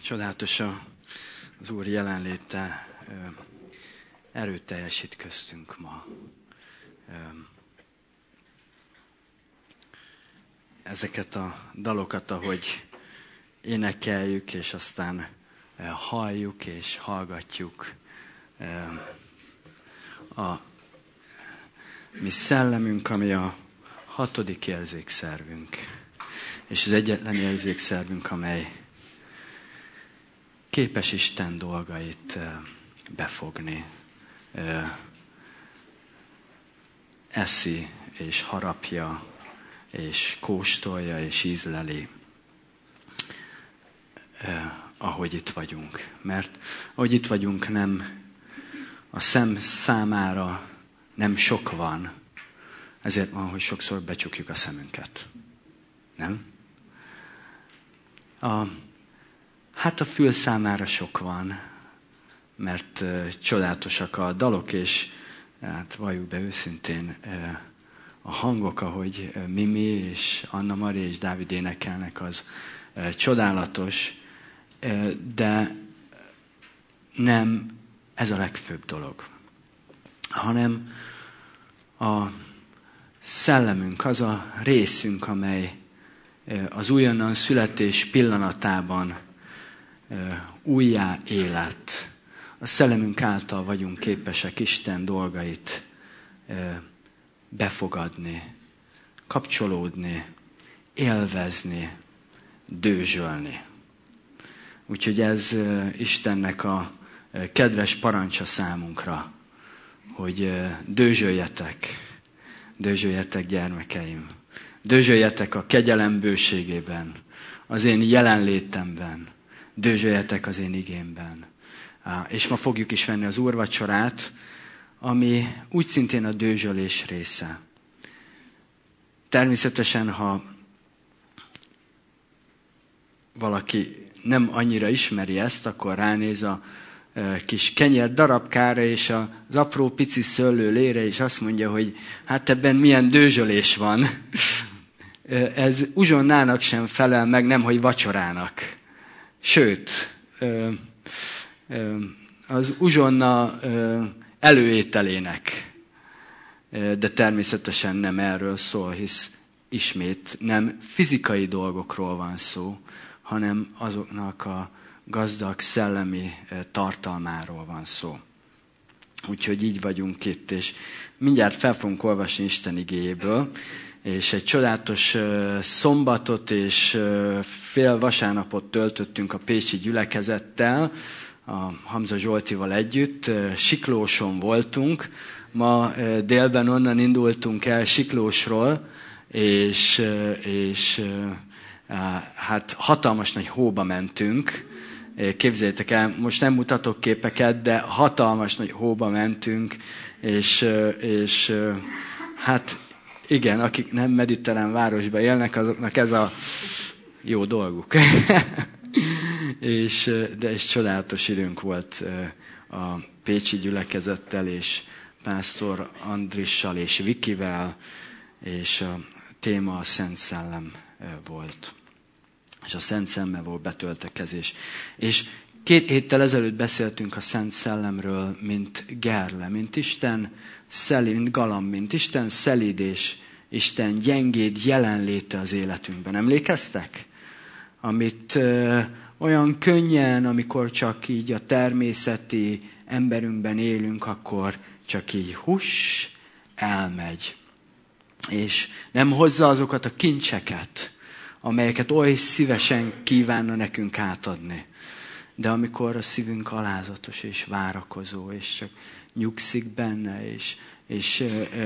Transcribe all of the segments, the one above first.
Csodálatos az Úr jelenléte, erőteljesít köztünk ma. Ezeket a dalokat, ahogy énekeljük, és aztán halljuk és hallgatjuk, a mi szellemünk, ami a 6. érzékszervünk, és az egyetlen érzékszervünk, amely képes Isten dolgait befogni. Eszi és harapja, és kóstolja, és ízleli, ahogy itt vagyunk. Mert ahogy itt vagyunk, nem a szem számára nem sok van, ezért van, hogy sokszor becsukjuk a szemünket. Nem? Hát a fül számára sok van, mert csodálatosak a dalok, és hát valljuk be őszintén, a hangok, ahogy Mimi és Anna Mari és Dávid énekelnek, az csodálatos, de nem ez a legfőbb dolog, hanem a szellemünk, az a részünk, amely az újonnan születés pillanatában újjá élet. A szellemünk által vagyunk képesek Isten dolgait befogadni, kapcsolódni, élvezni, dőzsölni. Úgyhogy ez Istennek a kedves parancsa számunkra, hogy dőzsöljetek gyermekeim, dőzsöljetek a kegyelem bőségében, az én jelenlétemben, dőzsöljetek az én igémben. És ma fogjuk is venni az úrvacsorát, ami úgy szintén a dőzsölés része. Természetesen, ha valaki nem annyira ismeri ezt, akkor ránéz a kis kenyér darabkára és az apró pici szőlőlére, és azt mondja, hogy hát ebben milyen dőzsölés van. Ez uzsonnának sem felel meg, nemhogy vacsorának. Sőt, az uzsonna előételének. De természetesen nem erről szól, hisz ismét nem fizikai dolgokról van szó, hanem azoknak a gazdag szellemi tartalmáról van szó. Úgyhogy így vagyunk itt, és mindjárt fel fogunk olvasni Isten igéjéből, és egy csodálatos szombatot és fél vasárnapot töltöttünk a pécsi gyülekezettel, a Hamza Zsoltival együtt. Siklóson voltunk, ma délben onnan indultunk el Siklósról, és hát hatalmas nagy hóba mentünk. Képzeljétek el, most nem mutatok képeket, de hatalmas nagy hóba mentünk, és hát igen, akik nem mediterrán városban élnek, azoknak ez a jó dolguk. De egy csodálatos időnk volt a pécsi gyülekezettel, és pásztor Andrissal és Vikivel, és a téma a Szent Szellem volt. És a Szent Szellemmel volt betöltekezés. És 2 héttel ezelőtt beszéltünk a Szent Szellemről, mint gerle, mint Isten szelíd, mint galamb, mint Isten szelíd és Isten gyengéd jelenléte az életünkben. Emlékeztek? Amit olyan könnyen, amikor csak így a természeti emberünkben élünk, akkor csak így elmegy. És nem hozza azokat a kincseket, amelyeket oly szívesen kívánna nekünk átadni. De amikor a szívünk alázatos és várakozó, és csak nyugszik benne, és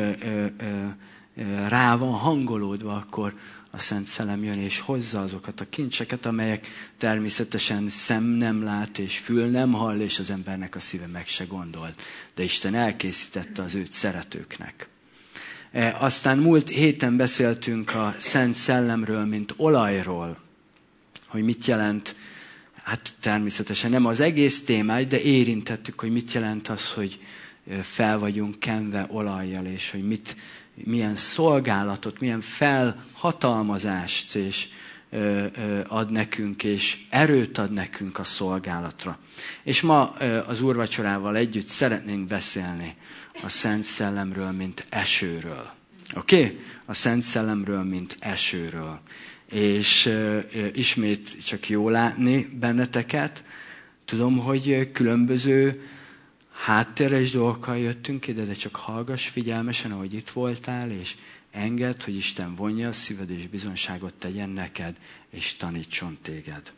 rá van hangolódva, akkor a Szent Szellem jön és hozza azokat a kincseket, amelyek természetesen szem nem lát, és fül nem hall, és az embernek a szíve meg se gondolt. De Isten elkészítette az őt szeretőknek. Aztán múlt héten beszéltünk a Szent Szellemről, mint olajról, hogy mit jelent, hát természetesen nem az egész témát, de érintettük, hogy mit jelent az, hogy fel vagyunk kenve olajjal, és hogy milyen szolgálatot, milyen felhatalmazást és ad nekünk, és erőt ad nekünk a szolgálatra. És ma az úrvacsorával együtt szeretnénk beszélni a Szent Szellemről, mint esőről. Oké? A Szent Szellemről, mint esőről. És ismét csak jó látni benneteket. Tudom, hogy különböző háttéres dolgokkal jöttünk ide, de csak hallgass figyelmesen, ahogy itt voltál, és engedd, hogy Isten vonja a szíved, és bizonyságot tegyen neked, és tanítson téged.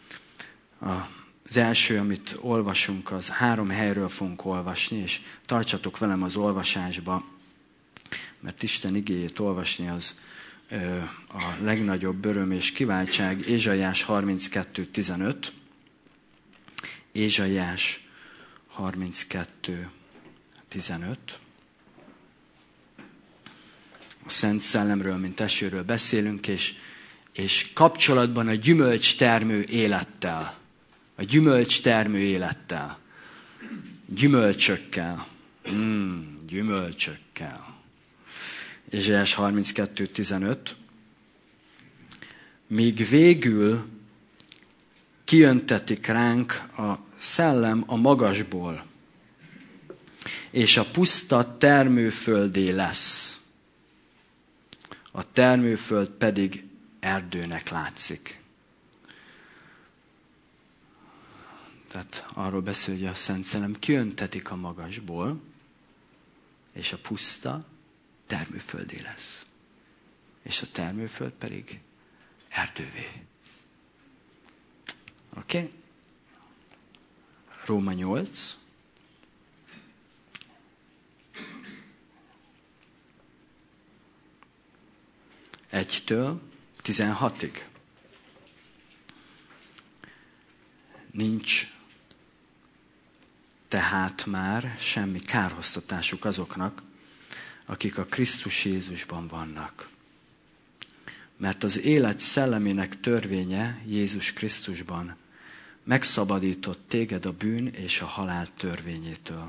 Az első, amit olvasunk, az 3 helyről fogunk olvasni, és tartsatok velem az olvasásba, mert Isten igéjét olvasni az a legnagyobb öröm és kiváltság. Ézsaiás 32:15. Ézsaiás 32:15. A Szent Szellemről, mint esőről beszélünk, és kapcsolatban a gyümölcstermő élettel. A gyümölcstermő élettel. Gyümölcsökkel. Gyümölcsökkel. Ézsaiás 32:15. Míg végül kijöntetik ránk a szellem a magasból, és a puszta termőföldé lesz. A termőföld pedig erdőnek látszik. Tehát arról beszél, hogy a Szent Szellem kijöntetik a magasból, és a puszta termőföldé lesz. És a termőföld pedig erdővé. Oké? Róma 8. Egytől 16-ig. Nincs tehát már semmi kárhoztatásuk azoknak, akik a Krisztus Jézusban vannak. Mert az élet szellemének törvénye Jézus Krisztusban megszabadított téged a bűn és a halál törvényétől.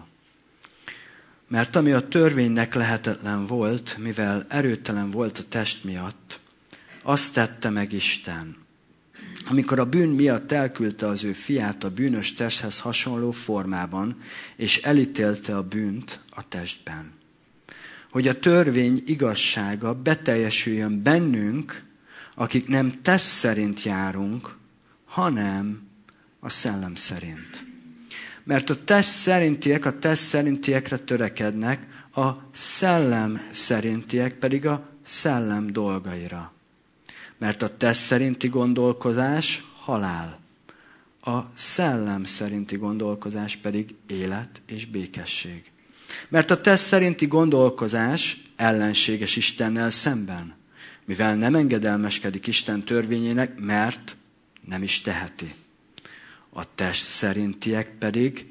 Mert ami a törvénynek lehetetlen volt, mivel erőtelen volt a test miatt, azt tette meg Isten, amikor a bűn miatt elküldte az ő fiát a bűnös testhez hasonló formában, és elítélte a bűnt a testben. Hogy a törvény igazsága beteljesüljön bennünk, akik nem test szerint járunk, hanem a szellem szerint. Mert a test szerintiekre törekednek, a szellem szerintiek pedig a szellem dolgaira. Mert a test szerinti gondolkozás halál, a szellem szerinti gondolkozás pedig élet és békesség. Mert a test szerinti gondolkozás ellenséges Istennel szemben, mivel nem engedelmeskedik Isten törvényének, mert nem is teheti. A test szerintiek pedig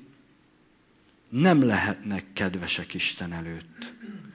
nem lehetnek kedvesek Isten előtt.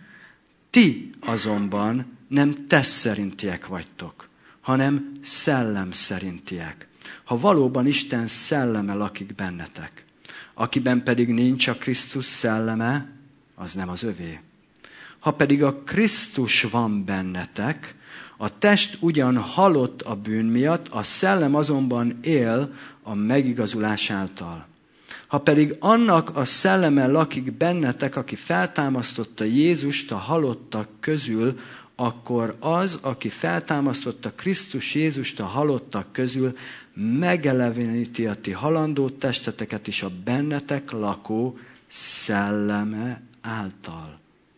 Ti azonban nem test szerintiek vagytok, hanem szellem szerintiek. Ha valóban Isten szelleme lakik bennetek, akiben pedig nincs a Krisztus szelleme, az nem az övé. Ha pedig a Krisztus van bennetek, a test ugyan halott a bűn miatt, a szellem azonban él a megigazulás által. Ha pedig annak a szelleme lakik bennetek, aki feltámasztotta Jézust a halottak közül, akkor az, aki feltámasztotta Krisztus Jézust a halottak közül, megeleveníti a ti halandó testeteket is a bennetek lakó szelleme által.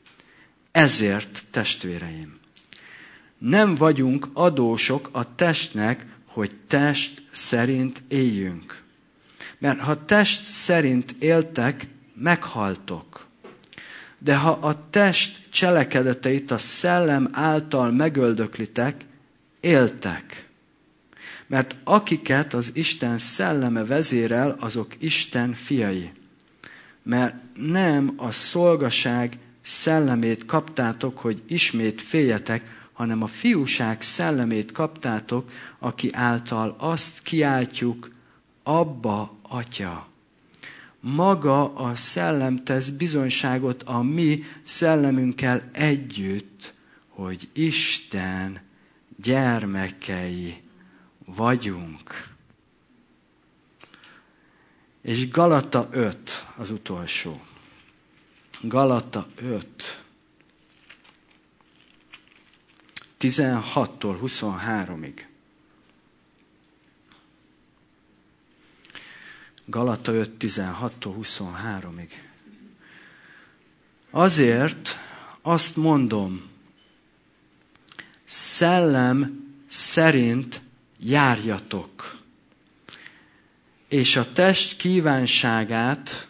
Ezért, testvéreim, nem vagyunk adósok a testnek, hogy test szerint éljünk. Mert ha test szerint éltek, meghaltok. De ha a test cselekedeteit a szellem által megöldöklitek, éltek. Mert akiket az Isten szelleme vezérel, azok Isten fiai. Mert nem a szolgaság szellemét kaptátok, hogy ismét féljetek, hanem a fiúság szellemét kaptátok, aki által azt kiáltjuk, Abba, Atya. Maga a szellem tesz bizonyságot a mi szellemünkkel együtt, hogy Isten gyermekei vagyunk. És Galata 5 az utolsó. Galata 5. 16-tól 23-ig. Galata 5, 16-tól 23-ig. Azért azt mondom, szellem szerint járjatok, és a test kívánságát,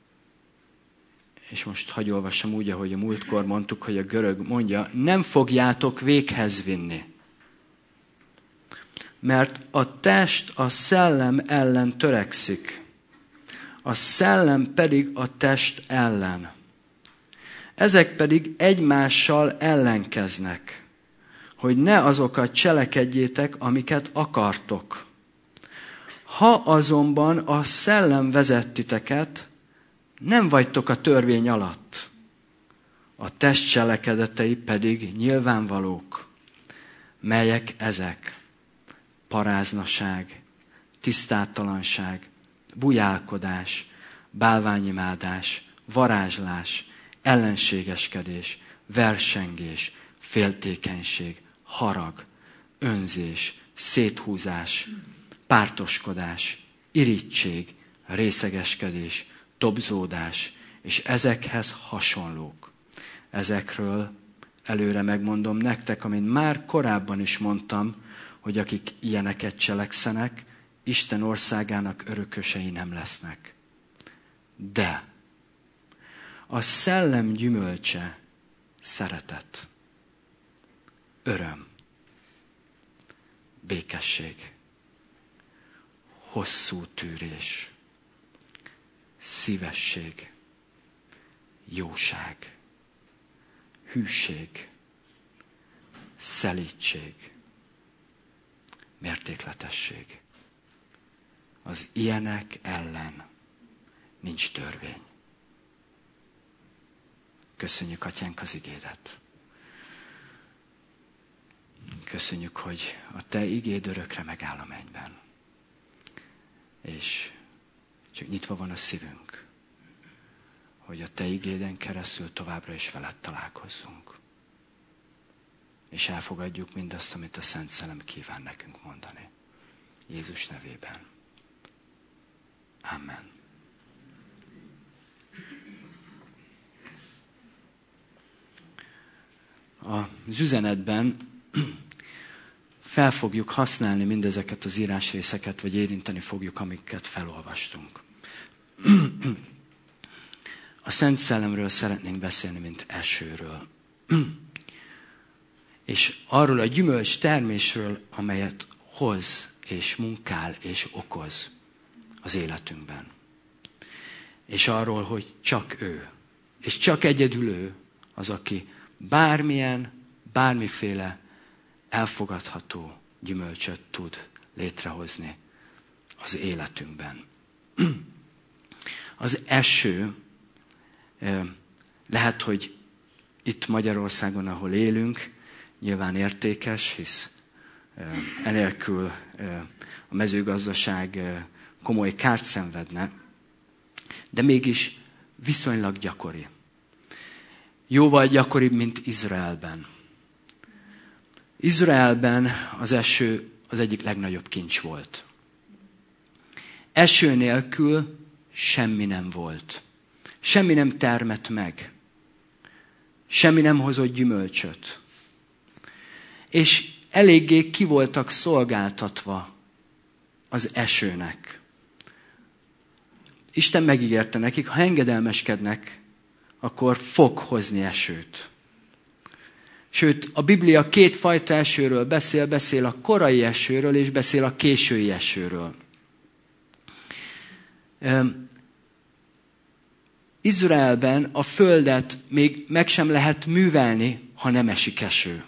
és most hadd olvassam úgy, ahogy a múltkor mondtuk, hogy a görög mondja, nem fogjátok véghez vinni. Mert a test a szellem ellen törekszik, a szellem pedig a test ellen. Ezek pedig egymással ellenkeznek, hogy ne azokat cselekedjétek, amiket akartok. Ha azonban a szellem vezet titeket, nem vagytok a törvény alatt. A test cselekedetei pedig nyilvánvalók, melyek ezek: paráznaság, tisztátalanság, bujálkodás, bálványimádás, varázslás, ellenségeskedés, versengés, féltékenység, harag, önzés, széthúzás, pártoskodás, irigység, részegeskedés, dobzódás, és ezekhez hasonlók. Ezekről előre megmondom nektek, amint már korábban is mondtam, hogy akik ilyeneket cselekszenek, Isten országának örökösei nem lesznek. De a szellem gyümölcse szeretet, öröm, békesség, hosszú tűrés, szívesség, jóság, hűség, szelídség, mértékletesség. Az ilyenek ellen nincs törvény. Köszönjük, Atyánk, az igédet. Köszönjük, hogy a Te igéd örökre megáll a mennyben. És csak nyitva van a szívünk, hogy a Te igéden keresztül továbbra is veled találkozzunk. És elfogadjuk mindazt, amit a Szent Szellem kíván nekünk mondani. Jézus nevében. Amen. Az üzenetben fel fogjuk használni mindezeket az írásrészeket, vagy érinteni fogjuk, amiket felolvastunk. A Szent Szellemről szeretnénk beszélni, mint esőről. És arról a gyümölcs termésről, amelyet hoz, és munkál, és okoz az életünkben. És arról, hogy csak ő, és csak egyedül ő az, aki bármiféle elfogadható gyümölcsöt tud létrehozni az életünkben. Az eső lehet, hogy itt Magyarországon, ahol élünk, nyilván értékes, hisz enélkül a mezőgazdaság komoly kárt szenvedne, de mégis viszonylag gyakori. Jóval gyakoribb, mint Izraelben. Izraelben az eső az egyik legnagyobb kincs volt. Eső nélkül semmi nem volt. Semmi nem termett meg. Semmi nem hozott gyümölcsöt. És eléggé ki voltak szolgáltatva az esőnek. Isten megígérte nekik, ha engedelmeskednek, akkor fog hozni esőt. Sőt, a Biblia két fajta esőről beszél a korai esőről, és beszél a késői esőről. Izraelben a földet még meg sem lehet művelni, ha nem esik eső.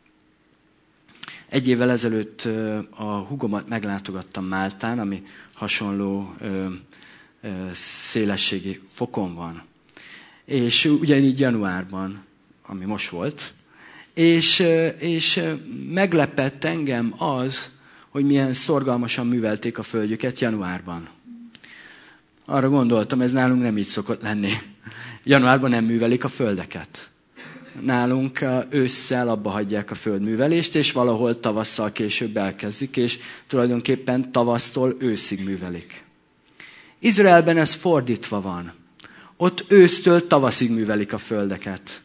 Egy évvel ezelőtt a húgomat meglátogattam Máltán, ami hasonló szélességi fokon van. És ugyanígy januárban, ami most volt, és meglepett engem az, hogy milyen szorgalmasan művelték a földjüket januárban. Arra gondoltam, ez nálunk nem így szokott lenni. Januárban nem művelik a földeket. Nálunk ősszel abba hagyják a földművelést, és valahol tavasszal később elkezdik, és tulajdonképpen tavasztól őszig művelik. Izraelben ez fordítva van. Ott ősztől tavaszig művelik a földeket.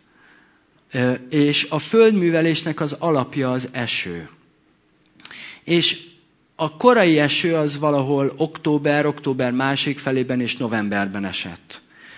És a földművelésnek az alapja az eső. És a korai eső az valahol október második felében és novemberben esett.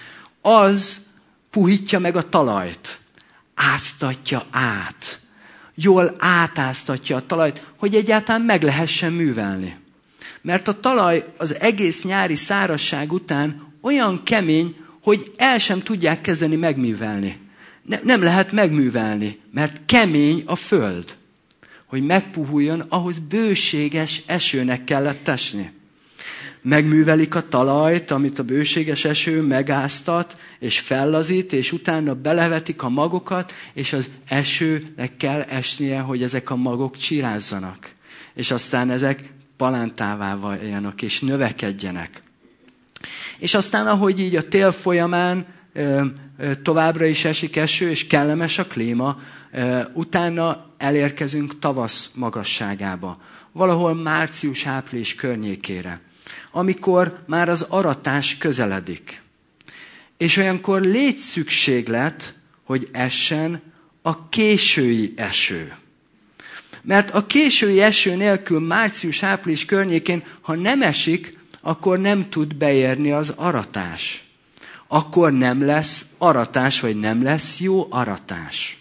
Az puhítja meg a talajt. Áztatja át. Jól átáztatja a talajt, hogy egyáltalán meg lehessen művelni. Mert a talaj az egész nyári szárazság után olyan kemény, hogy el sem tudják kezdeni megművelni. Nem lehet megművelni, mert kemény a föld. Hogy megpuhuljon, ahhoz bőséges esőnek kellett esni. Megművelik a talajt, amit a bőséges eső megáztat, és fellazít, és utána belevetik a magokat, és az esőnek kell esnie, hogy ezek a magok csirázzanak. És aztán ezek palántává váljanak, és növekedjenek. És aztán, ahogy így a tél folyamán továbbra is esik eső, és kellemes a klíma, utána elérkezünk tavasz magasságába. Valahol március-április környékére, amikor már az aratás közeledik. És olyankor létszükséglet, hogy essen a késői eső. Mert a késői eső nélkül március-április környékén, ha nem esik, akkor nem tud beérni az aratás. Akkor nem lesz aratás, vagy nem lesz jó aratás.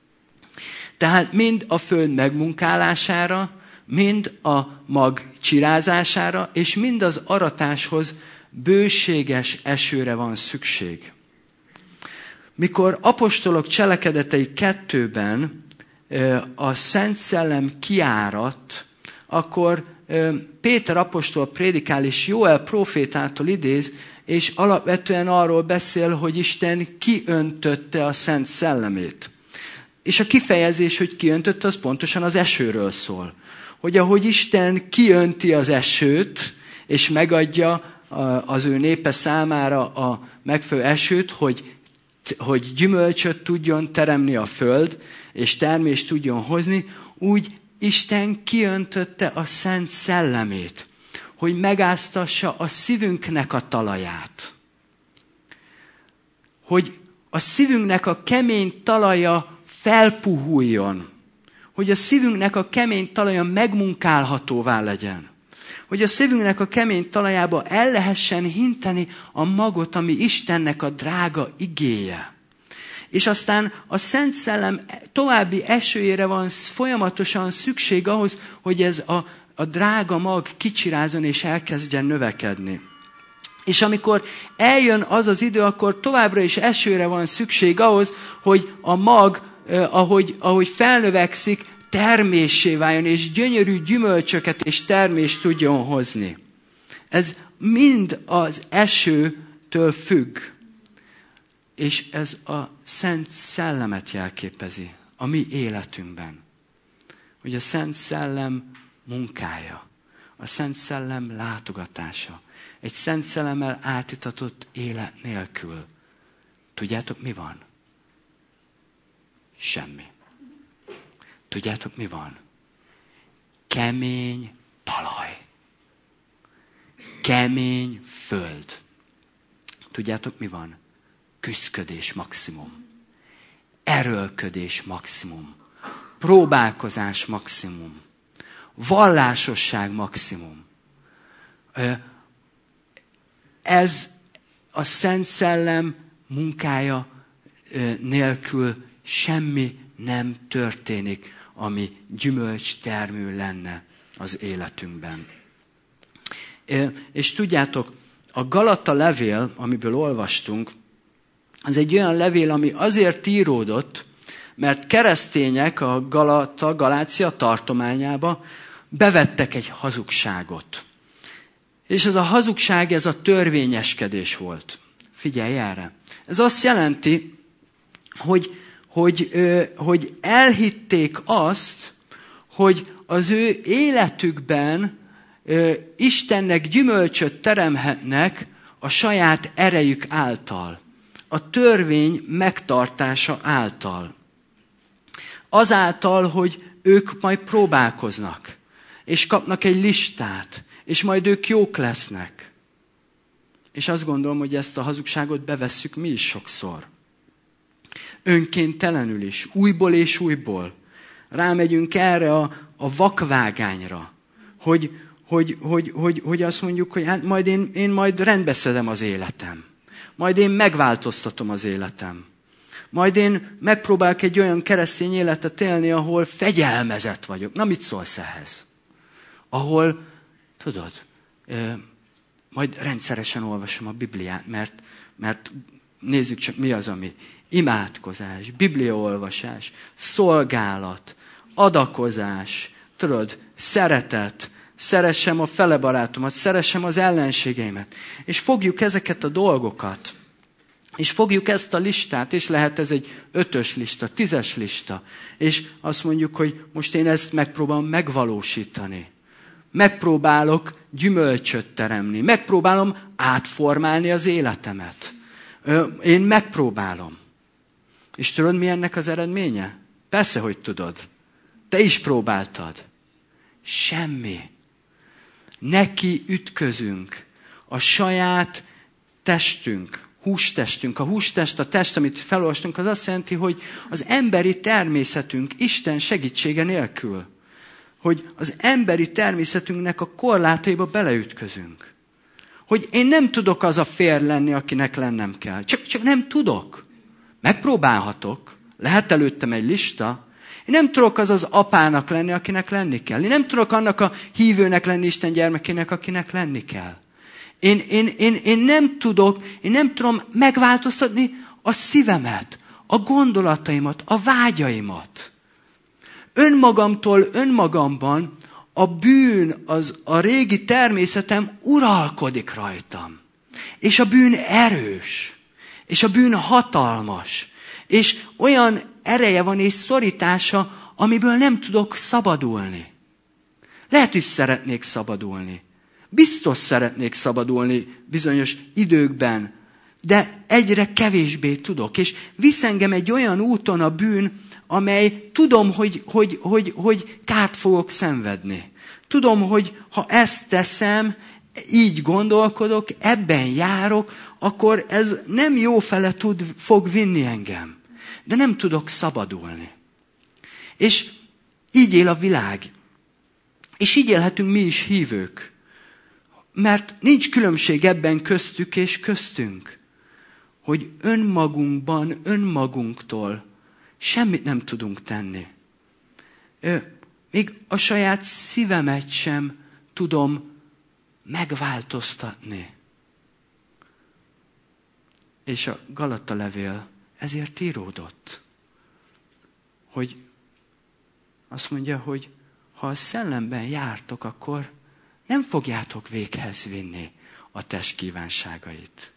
Tehát mind a föld megmunkálására, mind a mag csirázására, és mind az aratáshoz bőséges esőre van szükség. Mikor apostolok cselekedetei 2-ben a Szent Szellem kiáradt, akkor Péter apostol prédikál, és Jóel prófétától idéz, és alapvetően arról beszél, hogy Isten kiöntötte a Szent Szellemét. És a kifejezés, hogy kiöntötte, az pontosan az esőről szól. Hogy ahogy Isten kiönti az esőt, és megadja az ő népe számára a megfelelő esőt, hogy gyümölcsöt tudjon teremni a föld, és termést tudjon hozni, úgy Isten kiöntötte a Szent Szellemét, hogy megáztassa a szívünknek a talaját. Hogy a szívünknek a kemény talaja felpuhuljon. Hogy a szívünknek a kemény talaja megmunkálhatóvá legyen. Hogy a szívünknek a kemény talajába el lehessen hinteni a magot, ami Istennek a drága igéje. És aztán a Szent Szellem további esőjére van folyamatosan szükség ahhoz, hogy ez a drága mag kicsirázon és elkezdjen növekedni. És amikor eljön az az idő, akkor továbbra is esőre van szükség ahhoz, hogy a mag, ahogy felnövekszik, terméssé váljon, és gyönyörű gyümölcsöket és termést tudjon hozni. Ez mind az esőtől függ. És ez a Szent Szellemet jelképezi a mi életünkben. Hogy a Szent Szellem munkája, a Szent Szellem látogatása, egy Szent Szellemmel átitatott élet nélkül. Tudjátok, mi van? Semmi. Tudjátok, mi van? Kemény talaj. Kemény föld. Tudjátok, mi van? Küszködés maximum. Erőlködés maximum. Próbálkozás maximum. Vallásosság maximum. Ez a Szent Szellem munkája nélkül semmi nem történik, ami gyümölcstermő lenne az életünkben. És tudjátok, a Galata levél, amiből olvastunk, az egy olyan levél, ami azért íródott, mert keresztények a Galácia tartományába bevettek egy hazugságot. És ez a hazugság, ez a törvényeskedés volt. Figyelj erre! Ez azt jelenti, hogy elhitték azt, hogy az ő életükben Istennek gyümölcsöt teremhetnek a saját erejük által, a törvény megtartása által. Azáltal, hogy ők majd próbálkoznak, és kapnak egy listát, és majd ők jók lesznek. És azt gondolom, hogy ezt a hazugságot bevesszük mi is sokszor. Önkéntelenül is, újból és újból. Rámegyünk erre a vakvágányra, hogy azt mondjuk, hogy hát majd én majd rendbeszedem az életem. Majd én megváltoztatom az életem. Majd én megpróbálok egy olyan keresztény életet élni, ahol fegyelmezett vagyok. Na, mit szólsz ehhez? Ahol, tudod, majd rendszeresen olvasom a Bibliát, mert nézzük csak mi az, ami imádkozás, bibliaolvasás, szolgálat, adakozás, tudod, szeretet, szeressem a fele barátomat, szeressem az ellenségeimet. És fogjuk ezeket a dolgokat, és fogjuk ezt a listát, és lehet ez egy 5-ös lista, 10-es lista, és azt mondjuk, hogy most én ezt megpróbálom megvalósítani. Megpróbálok gyümölcsöt teremni, megpróbálom átformálni az életemet. Én megpróbálom. És tudod, mi ennek az eredménye? Persze, hogy tudod. Te is próbáltad. Semmi. Neki ütközünk. A saját testünk, hústestünk. A hústest, a test, amit felolvastunk, az azt jelenti, hogy az emberi természetünk Isten segítsége nélkül. Hogy az emberi természetünknek a korlátaiba beleütközünk. Hogy én nem tudok az a férj lenni, akinek lennem kell. Csak nem tudok. Megpróbálhatok. Lehet előttem egy lista. Én nem tudok az apának lenni, akinek lenni kell. Én nem tudok annak a hívőnek lenni, Isten gyermekének, akinek lenni kell. Én nem tudom megváltoztatni a szívemet, a gondolataimat, a vágyaimat. Önmagamban a bűn, a régi természetem uralkodik rajtam. És a bűn erős. És a bűn hatalmas. És olyan ereje van és szorítása, amiből nem tudok szabadulni. Lehet, hogy szeretnék szabadulni. Biztos szeretnék szabadulni bizonyos időkben, de egyre kevésbé tudok. És visz engem egy olyan úton a bűn, amely tudom, hogy kárt fogok szenvedni. Tudom, hogy ha ezt teszem, így gondolkodok, ebben járok, akkor ez nem jó fele fog vinni engem. De nem tudok szabadulni. És így él a világ. És így élhetünk mi is hívők. Mert nincs különbség ebben köztük és köztünk. Hogy önmagunktól semmit nem tudunk tenni. Még a saját szívemet sem tudom megváltoztatni. És a Galata levél ezért íródott. Hogy azt mondja, hogy ha a szellemben jártok, akkor nem fogjátok véghez vinni a test kívánságait.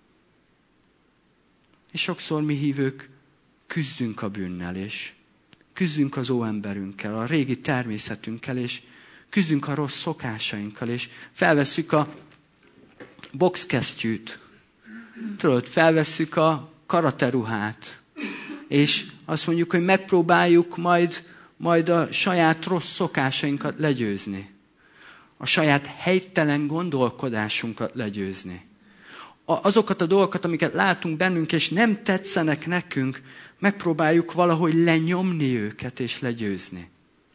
És sokszor mi hívők küzdünk a bűnnel, és küzdünk az óemberünkkel, a régi természetünkkel, és küzdünk a rossz szokásainkkal, és felvesszük a boxkesztyűt, tudod, felvesszük a karateruhát, és azt mondjuk, hogy megpróbáljuk majd a saját rossz szokásainkat legyőzni. A saját helytelen gondolkodásunkat legyőzni. Azokat a dolgokat, amiket látunk bennünk, és nem tetszenek nekünk, megpróbáljuk valahogy lenyomni őket és legyőzni.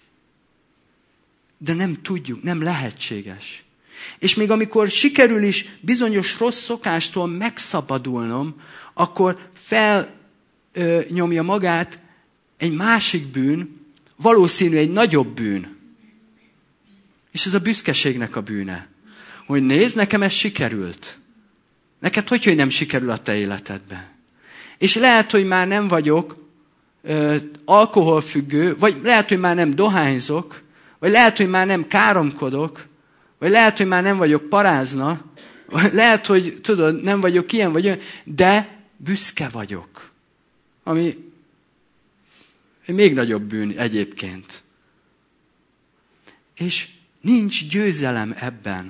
De nem tudjuk, nem lehetséges. És még amikor sikerül is bizonyos rossz szokástól megszabadulnom, akkor felnyomja magát egy másik bűn, valószínű egy nagyobb bűn. És ez a büszkeségnek a bűne. Hogy nézd, nekem ez sikerült. Neked hogy nem sikerül a te életedben? És lehet, hogy már nem vagyok alkoholfüggő, vagy lehet, hogy már nem dohányzok, vagy lehet, hogy már nem káromkodok, vagy lehet, hogy már nem vagyok parázna, vagy lehet, hogy tudod, nem vagyok ilyen vagy olyan, de büszke vagyok. Ami még nagyobb bűn egyébként. És nincs győzelem ebben.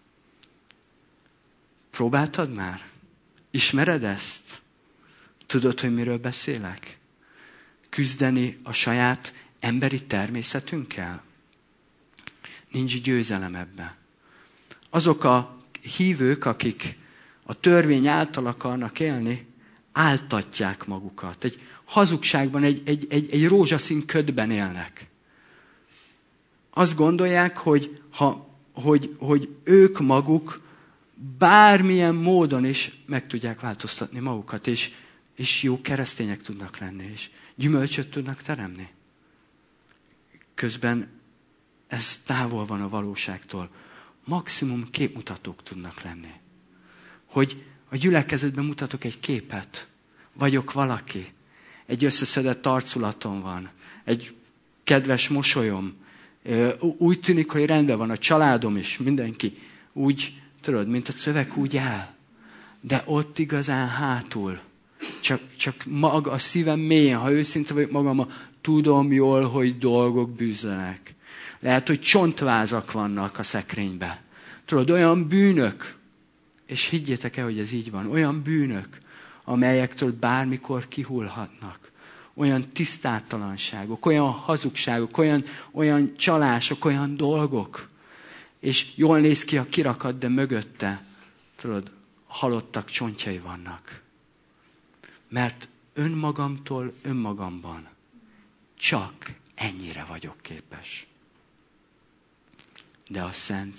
Próbáltad már? Ismered ezt? Tudod, hogy miről beszélek? Küzdeni a saját emberi természetünkkel? Nincs győzelem ebben. Azok a hívők, akik a törvény által akarnak élni, áltatják magukat. Egy hazugságban, egy rózsaszín ködben élnek. Azt gondolják, hogy ők maguk bármilyen módon is meg tudják változtatni magukat, és jó keresztények tudnak lenni, és gyümölcsöt tudnak teremni. Közben ez távol van a valóságtól. Maximum képmutatók tudnak lenni. Hogy a gyülekezetben mutatok egy képet. Vagyok valaki. Egy összeszedett arculatom van. Egy kedves mosolyom. Úgy tűnik, hogy rendben van a családom is. Mindenki úgy, tudod, mint a szöveg úgy áll. De ott igazán hátul. Csak maga a szívem mélyen, ha őszinte vagyok magammal, tudom jól, hogy dolgok bűzlenek. Lehet, hogy csontvázak vannak a szekrényben. Tudod, olyan bűnök, és higgyétek el, hogy ez így van, olyan bűnök, amelyektől bármikor kihullhatnak. Olyan tisztátalanságok, olyan hazugságok, olyan csalások, olyan dolgok. És jól néz ki a kirakat, de mögötte, tudod, halottak csontjai vannak. Mert önmagamtól önmagamban csak ennyire vagyok képes. De a Szent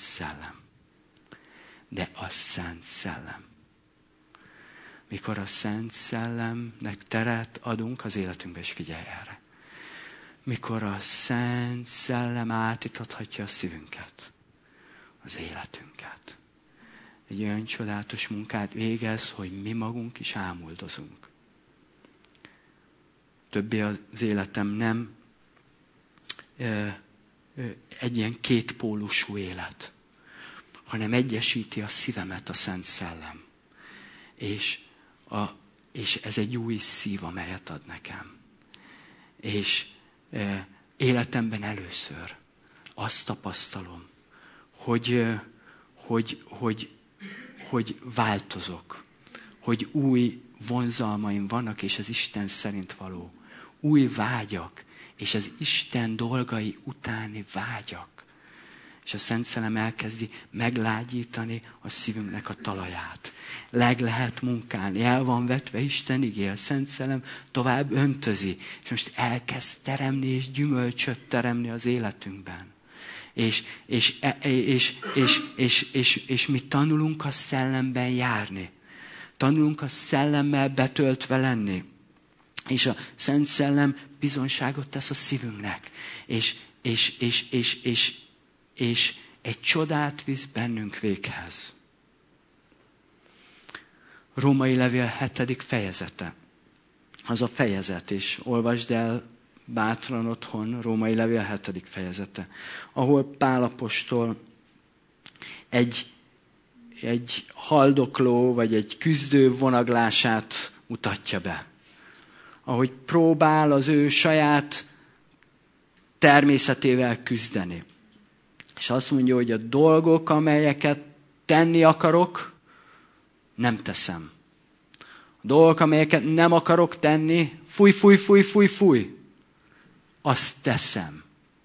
Szellem. Mikor a Szent Szellemnek teret adunk az életünkbe, és figyelj erre. Mikor a Szent Szellem átítathatja a szívünket, az életünket. Egy olyan csodálatos munkát végez, hogy mi magunk is ámuldozunk. Többé az életem nem egy ilyen kétpólusú élet, hanem egyesíti a szívemet a Szent Szellem. És ez egy új szív, amelyet ad nekem. És életemben először azt tapasztalom, hogy változok, hogy új vonzalmaim vannak, és az Isten szerint való. Új vágyak, és az Isten dolgai utáni vágyak. És a Szent Szellem elkezdi meglágyítani a szívünknek a talaját. Lehet munkálni, el van vetve Isten igé, a Szent Szellem tovább öntözi. És most elkezd teremni, és gyümölcsöt teremni az életünkben. És mi tanulunk a szellemben járni. Tanulunk a szellemmel betöltve lenni. És a Szent Szellem bizonságot tesz a szívünknek. És egy csodát visz bennünk véghez. Római levél 7. fejezete. Az a fejezet, és olvasd el bátran otthon, Római levél 7. fejezete, ahol Pál apostol egy haldokló, vagy egy küzdő vonaglását mutatja be. Ahogy próbál az ő saját természetével küzdeni. És azt mondja, hogy a dolgok, amelyeket tenni akarok, nem teszem. A dolgok, amelyeket nem akarok tenni, fúj, azt teszem.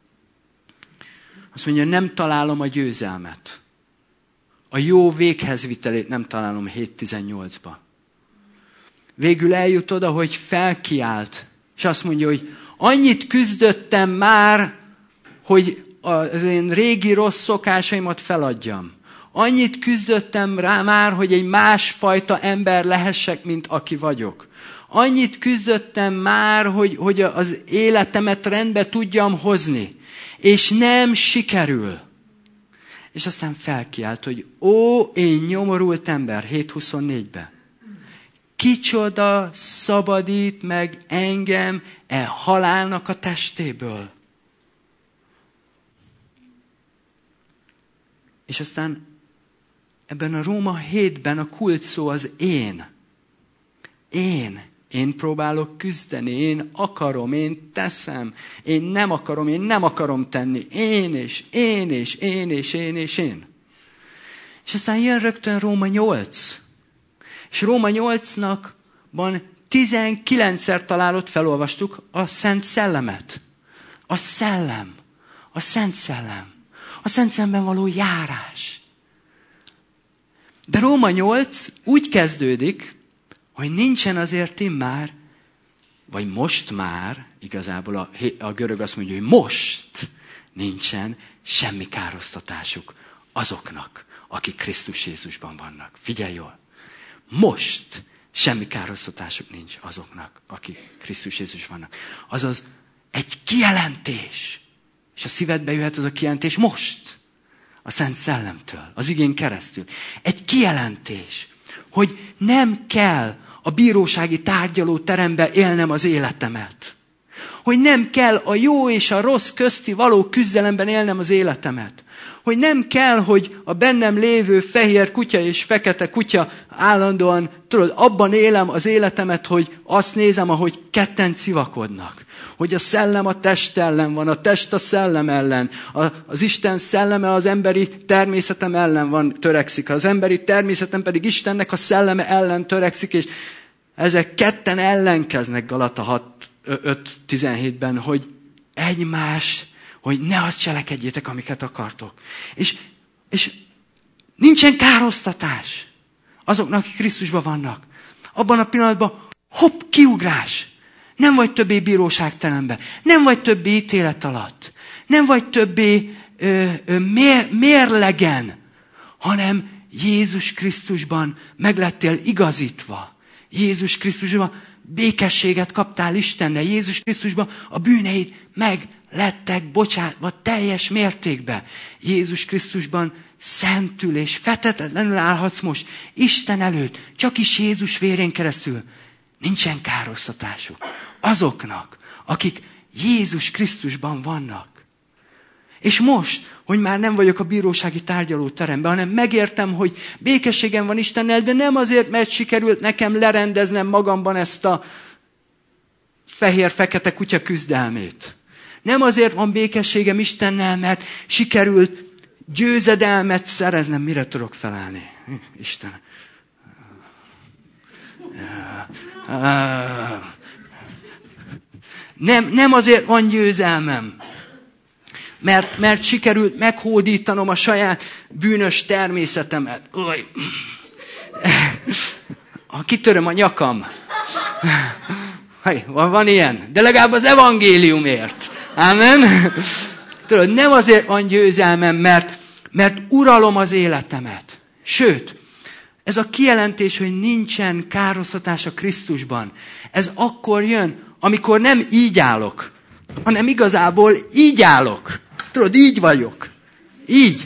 Azt mondja, nem találom a győzelmet. A jó véghezvitelét nem találom 7:18-ba. Végül eljut oda, hogy felkiált, és azt mondja, hogy annyit küzdöttem már, hogy az én régi rossz szokásaimat feladjam. Annyit küzdöttem rá már, hogy egy másfajta ember lehessek, mint aki vagyok. Annyit küzdöttem már, hogy az életemet rendbe tudjam hozni. És nem sikerül. És aztán felkiált, hogy én nyomorult ember, 7:24-ben. Kicsoda szabadít meg engem halálnak a testéből. És aztán ebben a Róma 7-ben a kulcs szó az én. Én próbálok küzdeni, én akarom, én teszem, én nem akarom tenni. Én. És aztán jön rögtön Róma 8. És Róma 8-ban 19-szer találott, felolvastuk a Szent Szellemet. A szellem, a Szent Szellem, a Szent Szellemben való járás. De Róma 8 úgy kezdődik, hogy nincsen azért immár, vagy most már, igazából a görög azt mondja, hogy most nincsen semmi károsztatásuk azoknak, akik Krisztus Jézusban vannak. Figyelj jól! Most semmi károsztatásuk nincs azoknak, akik Krisztus Jézus vannak. Azaz egy kijelentés. És a szívedbe jöhet az a kijelentés most. A Szent Szellemtől, az igén keresztül. Egy kijelentés, hogy nem kell a bírósági tárgyaló terembe élnem az életemet. Hogy nem kell a jó és a rossz közti való küzdelemben élnem az életemet. Hogy nem kell, hogy a bennem lévő fehér kutya és fekete kutya állandóan, abban élem az életemet, hogy azt nézem, ahogy ketten civakodnak. Hogy a szellem a test ellen van, a test a szellem ellen, az Isten szelleme az emberi természetem ellen törekszik, az emberi természetem pedig Istennek a szelleme ellen törekszik, és ezek ketten ellenkeznek Galata 5:17-ben, hogy egymás, hogy ne azt cselekedjétek, amiket akartok. És nincsen károsztatás azoknak, akik Krisztusban vannak. Abban a pillanatban, hopp, kiugrás. Nem vagy többé bíróságteremben. Nem vagy többé ítélet alatt. Nem vagy többé mérlegen, hanem Jézus Krisztusban meglettél igazítva. Jézus Krisztusban békességet kaptál Istennel. Jézus Krisztusban a bűneid meg lettek bocsátva teljes mértékben. Jézus Krisztusban szentül és fethetetlenül állhatsz most Isten előtt, csak is Jézus vérén keresztül. Nincsen károsztatásuk azoknak, akik Jézus Krisztusban vannak. És most, hogy már nem vagyok a bírósági tárgyalóteremben, hanem megértem, hogy békességem van Istennel, de nem azért, mert sikerült nekem lerendeznem magamban ezt a fehér-fekete kutya küzdelmét. Nem azért van békességem Istennel, mert sikerült győzedelmet szereznem. Mire tudok felállni? Isten. Nem azért van győzelmem, mert sikerült meghódítanom a saját bűnös természetemet. Kitöröm a nyakam. Van ilyen, de legalább az evangéliumért. Amen. Tudod, nem azért van győzelmem, mert uralom az életemet. Sőt, ez a kijelentés, hogy nincsen károsztatás a Krisztusban, ez akkor jön, amikor nem így állok, hanem igazából így állok. Tudod, így vagyok. Így.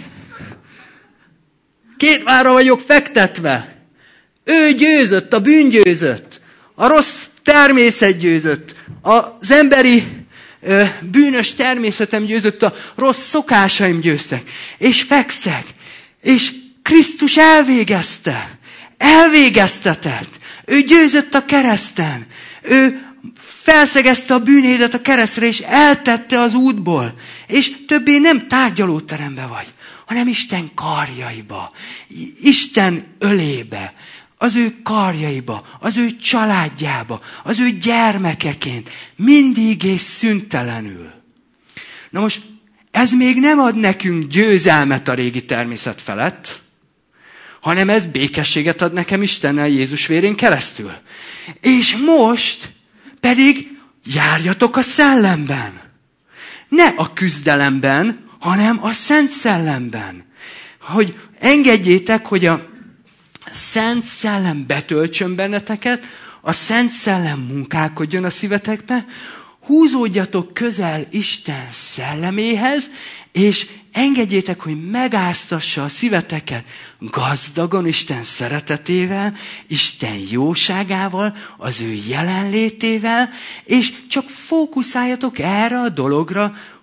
Két várra vagyok fektetve. Ő győzött, a bűn győzött. A rossz természet győzött. Az emberi bűnös természetem győzött, a rossz szokásaim győztek. És fekszek. És Krisztus elvégezte. Elvégeztetett. Ő győzött a kereszten. Ő felszegezte a bűnédet a keresztre, és eltette az útból. És többé nem tárgyalóterembe vagy, hanem Isten karjaiba, Isten ölébe, az ő karjaiba, az ő családjába, az ő gyermekeként, mindig és szüntelenül. Na most, ez még nem ad nekünk győzelmet a régi természet felett, hanem ez békességet ad nekem Istennel Jézus vérén keresztül. És most pedig járjatok a szellemben. Ne a küzdelemben, hanem a Szent Szellemben. Hogy engedjétek, hogy a Szent Szellem betöltsön benneteket, a Szent Szellem munkálkodjon a szívetekbe, húzódjatok közel Isten szelleméhez, és engedjétek, hogy megáztassa a szíveteket gazdagon Isten szeretetével, Isten jóságával, az ő jelenlétével, és csak fókuszáljatok erre a dologra,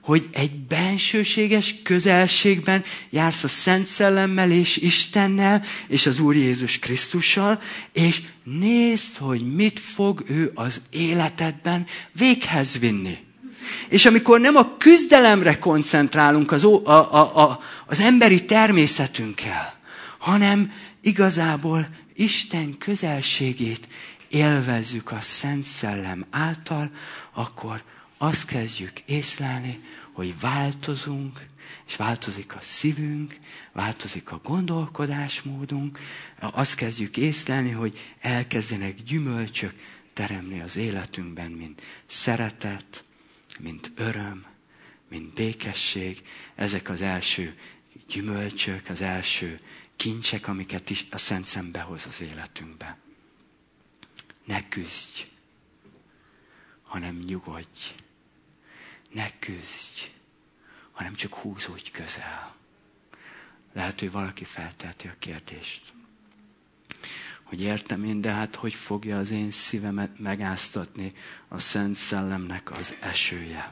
hogy egy bensőséges közelségben jársz a Szent Szellemmel és Istennel, és az Úr Jézus Krisztussal, és nézd, hogy mit fog ő az életedben véghez vinni. És amikor nem a küzdelemre koncentrálunk az emberi természetünkkel, hanem igazából Isten közelségét élvezzük a Szent Szellem által, akkor azt kezdjük észlelni, hogy változunk, és változik a szívünk, változik a gondolkodásmódunk, azt kezdjük észlelni, hogy elkezdenek gyümölcsök teremni az életünkben, mint szeretet, mint öröm, mint békesség. Ezek az első gyümölcsök, az első kincsek, amiket is a Szent Szem behoz az életünkbe. Ne küzdj, hanem nyugodj. Ne küzdj, hanem csak húzódj közel. Lehet, hogy valaki felteheti a kérdést, hogy értem én, de hát hogy fogja az én szívemet megáztatni a Szent Szellemnek az esője.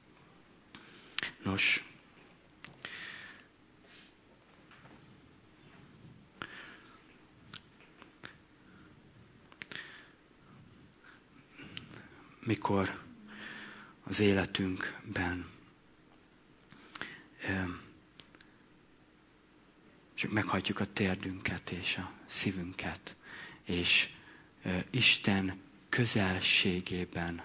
Nos, mikor az életünkben csak meghajtjuk a térdünket és a szívünket, és Isten közelségében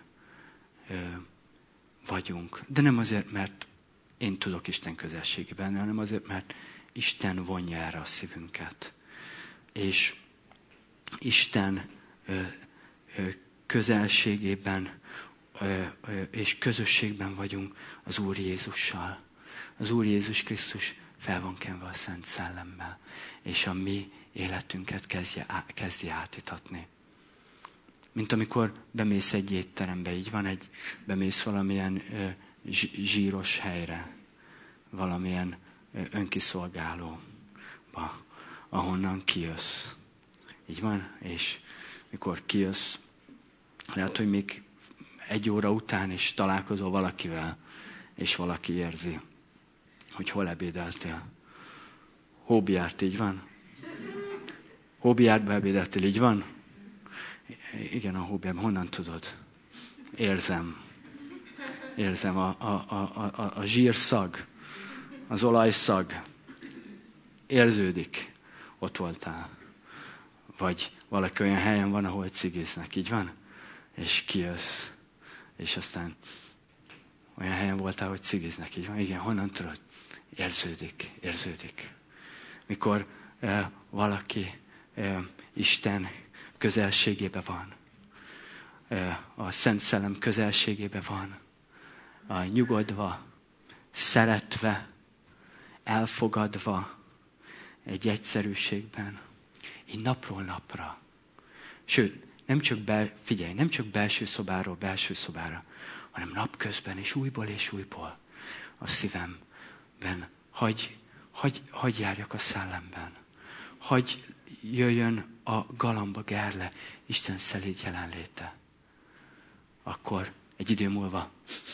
vagyunk. De nem azért, mert én tudok Isten közelségében, hanem azért, mert Isten vonja erre a szívünket. És Isten közelségében és közösségben vagyunk az Úr Jézussal. Az Úr Jézus Krisztus fel van kenve a Szent Szellemmel, és a mi életünket kezdje átítatni. Mint amikor bemész egy étterembe, így van, bemész valamilyen zsíros helyre, valamilyen önkiszolgálóba, ahonnan kijössz. Így van? És mikor kijössz, lehet, hogy még 1 óra után is találkozol valakivel, és valaki érzi, hogy hol ebédeltél. Hóbiárt, így van? Hóbiártba ebédeltél, így van? Igen, a Hóbiártban. Honnan tudod? Érzem. Érzem a zsírszag, az olajszag. Érződik. Ott voltál. Vagy valaki olyan helyen van, ahol cigiznek, így van? És kijössz. És aztán olyan helyen voltál, hogy cigiznek, így van? Igen, honnan tudod? Érződik. Mikor valaki Isten közelségében van, a Szent Szellem közelségében van, nyugodva, szeretve, elfogadva, egy egyszerűségben, így napról napra. Sőt, nem csak belső szobáról belső szobára, hanem napközben és újból a szívemben. Hagy járjak a szellemben. Hagy jöjjön a galamba gerle Isten szelíd jelenléte. Akkor egy idő múlva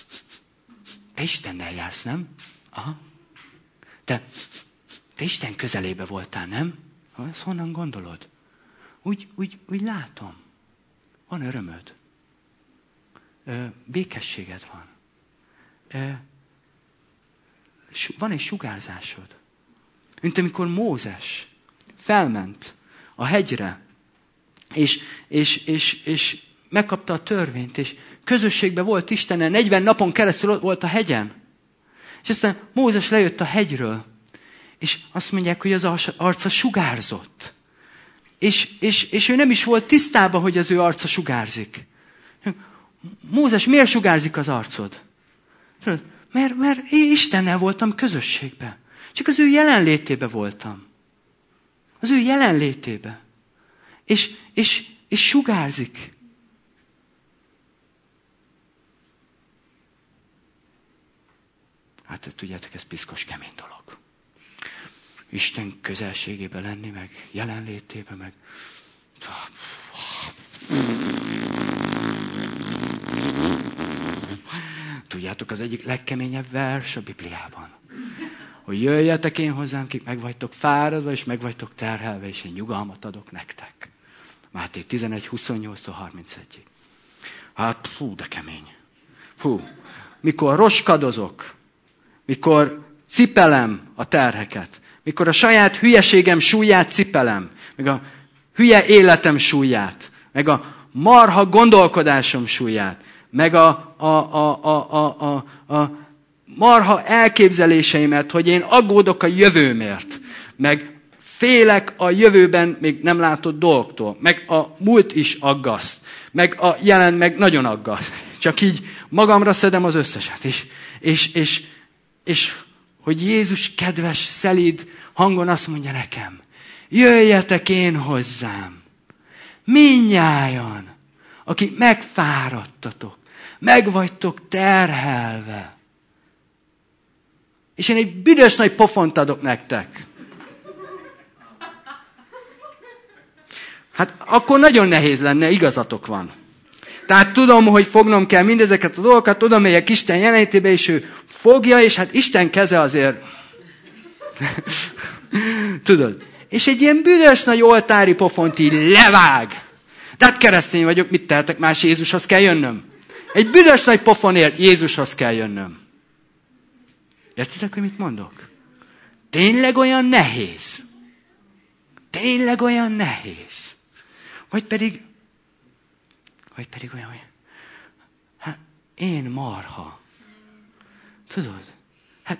te Istennel jársz, nem? Aha. Te Isten közelébe voltál, nem? Ezt honnan gondolod? Úgy látom. Van örömöd. Békességed van. Van egy sugárzásod. Mint amikor Mózes felment a hegyre, és megkapta a törvényt, és közösségben volt Istennel, 40 napon keresztül volt a hegyen. És aztán Mózes lejött a hegyről, és azt mondják, hogy az arca sugárzott. És ő nem is volt tisztában, hogy az ő arca sugárzik. Mózes, miért sugárzik az arcod? Mert én Istennel voltam közösségben. Csak az ő jelenlétében voltam. Az ő jelenlétében. És sugárzik. Hát tudjátok, ez piszkos kemény dolog. Isten közelségében lenni, meg jelenlétében, meg... Tudjátok, az egyik legkeményebb vers a Bibliában. Hogy jöjjetek én hozzám, kik meg vagytok fáradva, és meg vagytok terhelve, és én nyugalmat adok nektek. Máté 11, 28-31-ig. Hát, de kemény. Mikor roskadozok, mikor cipelem a terheket, mikor a saját hülyeségem súlyát cipelem, meg a hülye életem súlyát, meg a marha gondolkodásom súlyát, meg a marha elképzeléseimet, hogy én aggódok a jövőmért, meg félek a jövőben még nem látott dolgoktól, meg a múlt is aggaszt, meg a jelen meg nagyon aggaszt. Csak így magamra szedem az összeset. És hogy Jézus kedves, szelíd hangon azt mondja nekem, jöjjetek én hozzám, mindnyájan, akik megfáradtatok, meg vagytok terhelve. És én egy büdös nagy pofont adok nektek. Hát akkor nagyon nehéz lenne, igazatok van. Tehát tudom, hogy fognom kell mindezeket a dolgokat, oda megyek Isten jelenlétébe, és ő fogja, és hát Isten keze azért... Tudod? És egy ilyen büdös nagy oltári pofont így levág. De hát keresztény vagyok, mit tehetek más, Jézushoz kell jönnöm. Egy büdös nagy pofonért Jézushoz kell jönnöm. Értitek, hogy mit mondok? Tényleg olyan nehéz. Tényleg olyan nehéz. Vagy pedig olyan, hát én marha. Tudod? Hát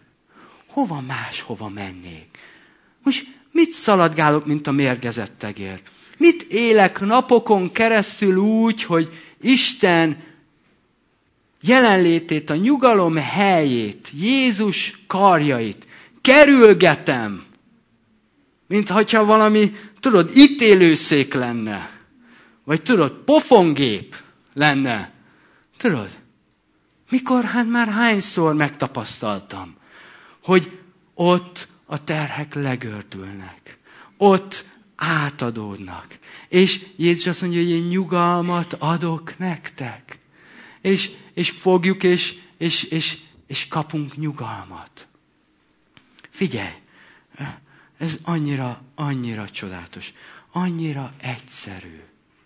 hova mennék? Most mit szaladgálok, mint a mérgezett tegér? Mit élek napokon keresztül úgy, hogy Isten jelenlétét, a nyugalom helyét, Jézus karjait kerülgetem, mint hogyha valami, tudod, ítélőszék lenne. Vagy tudod, pofongép lenne. Tudod? Mikor hát már hányszor megtapasztaltam, hogy ott a terhek legördülnek. Ott átadódnak. És Jézus azt mondja, hogy én nyugalmat adok nektek. És fogjuk, és kapunk nyugalmat. Figyelj! Ez annyira csodálatos. Annyira egyszerű.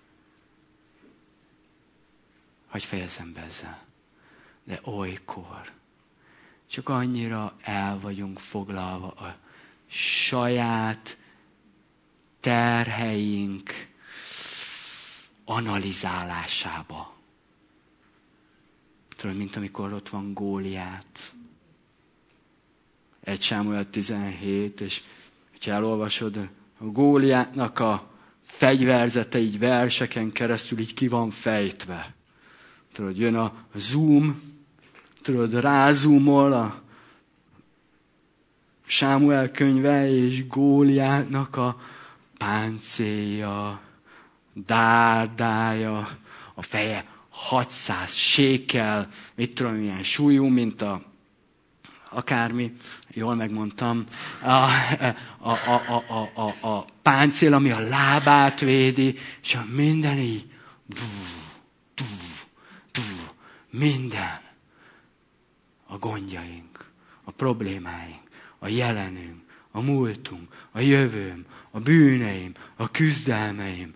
Hogy fejezzem be ezzel. De olykor csak annyira el vagyunk foglalva a saját terheink analizálásába. Tudod, mint amikor ott van Góliát. 1 Sámuel 17, és ha elolvasod, a Góliátnak a fegyverzete így verseken keresztül így ki van fejtve. Tudod, jön a zoom, tudod, rázúmol a Sámuel könyve, és Góliátnak a páncélja, dárdája, a feje 600 sékel, mit tudom, milyen súlyú, mint akármi, jól megmondtam, a páncél, ami a lábát védi, és a minden így, minden. A gondjaink, a problémáink, a jelenünk, a múltunk, a jövőm, a bűneim, a küzdelmeim.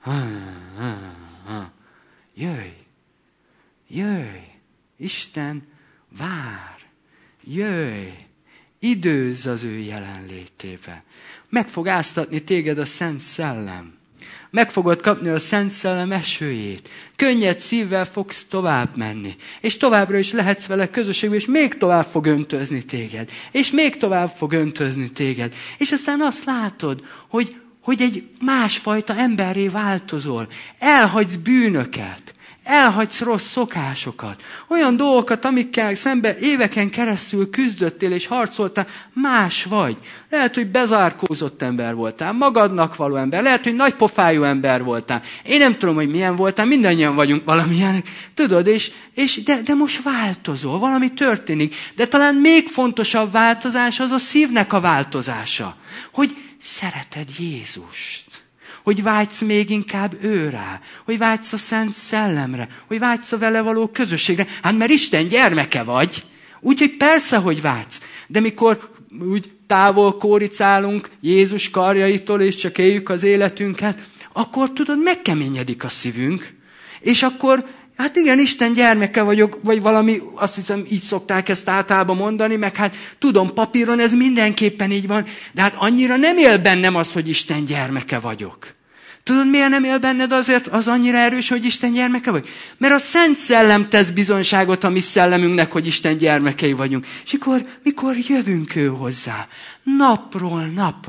Jöjj, Isten vár. Jöjj, időzz az ő jelenlétébe. Meg fog áztatni téged a Szent Szellem. Meg fogod kapni a Szent Szellem esőjét. Könnyed szívvel fogsz tovább menni. És továbbra is lehetsz vele közösségben, és még tovább fog öntözni téged. És még tovább fog öntözni téged. És aztán azt látod, hogy egy másfajta emberré változol. Elhagysz bűnöket. Elhagysz rossz szokásokat. Olyan dolgokat, amikkel szemben éveken keresztül küzdöttél és harcoltál, más vagy. Lehet, hogy bezárkózott ember voltál, magadnak való ember, lehet, hogy nagypofájú ember voltál. Én nem tudom, hogy milyen voltál, mindannyian vagyunk valamilyen, tudod, de most változol, valami történik. De talán még fontosabb változás az a szívnek a változása. Hogy szereted Jézust. hogy vágysz még inkább őrá, hogy vágysz a Szent Szellemre, hogy vágysz a vele való közösségre. Hát mert Isten gyermeke vagy, úgyhogy persze, hogy vágysz. De mikor úgy távol kóricálunk Jézus karjaitól, és csak éljük az életünket, akkor tudod, megkeményedik a szívünk, és akkor, hát igen, Isten gyermeke vagyok, vagy valami, azt hiszem, így szokták ezt általában mondani, meg hát tudom, papíron ez mindenképpen így van, de hát annyira nem él bennem az, hogy Isten gyermeke vagyok. Tudod, miért nem él benned azért az annyira erős, hogy Isten gyermeke vagy? Mert a Szent Szellem tesz bizonyságot a mi szellemünknek, hogy Isten gyermekei vagyunk. És mikor jövünk ő hozzá, napról